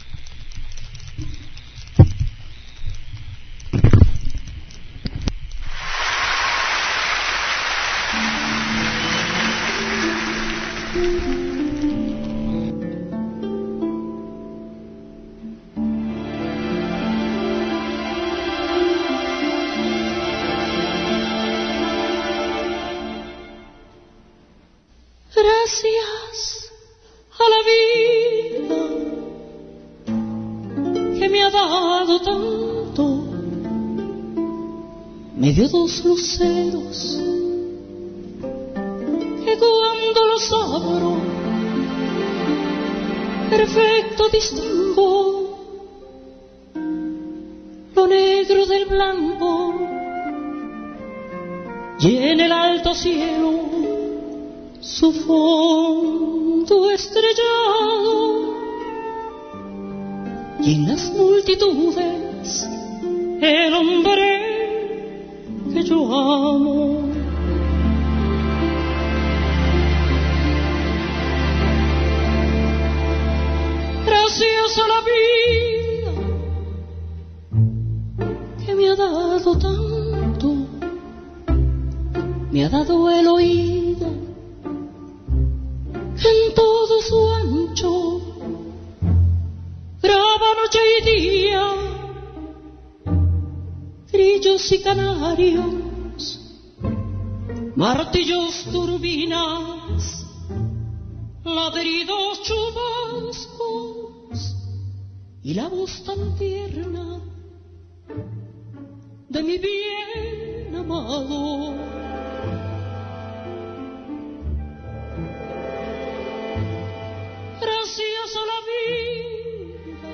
Gracias a la vida que me ha dado tanto, me dio dos luceros que cuando los abro perfecto distingo lo negro del blanco, y en el alto cielo su fondo estrellado, y en las multitudes el hombre que yo amo. Gracias a la vida que me ha dado tanto, me ha dado el oído en todo su ancho, graba noche y día, grillos y canarios, martillos, turbinas, ladridos, chubascos, y la voz tan tierna de mi bien amado. Gracias a la vida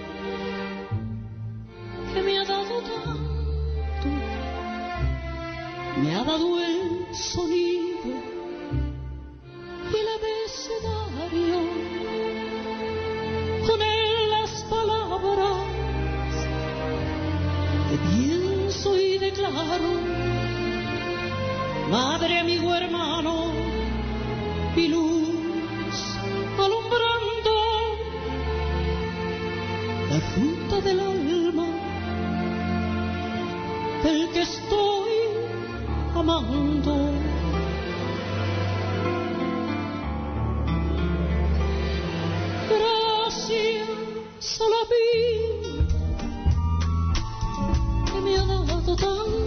que me ha dado tanto, me ha dado el sonido y el abecedario, con él las palabras que pienso y declaro, madre, amigo, hermano y luz alumbrando la ruta del alma del que estoy amando. Gracias a la vida que me ha dado tanto,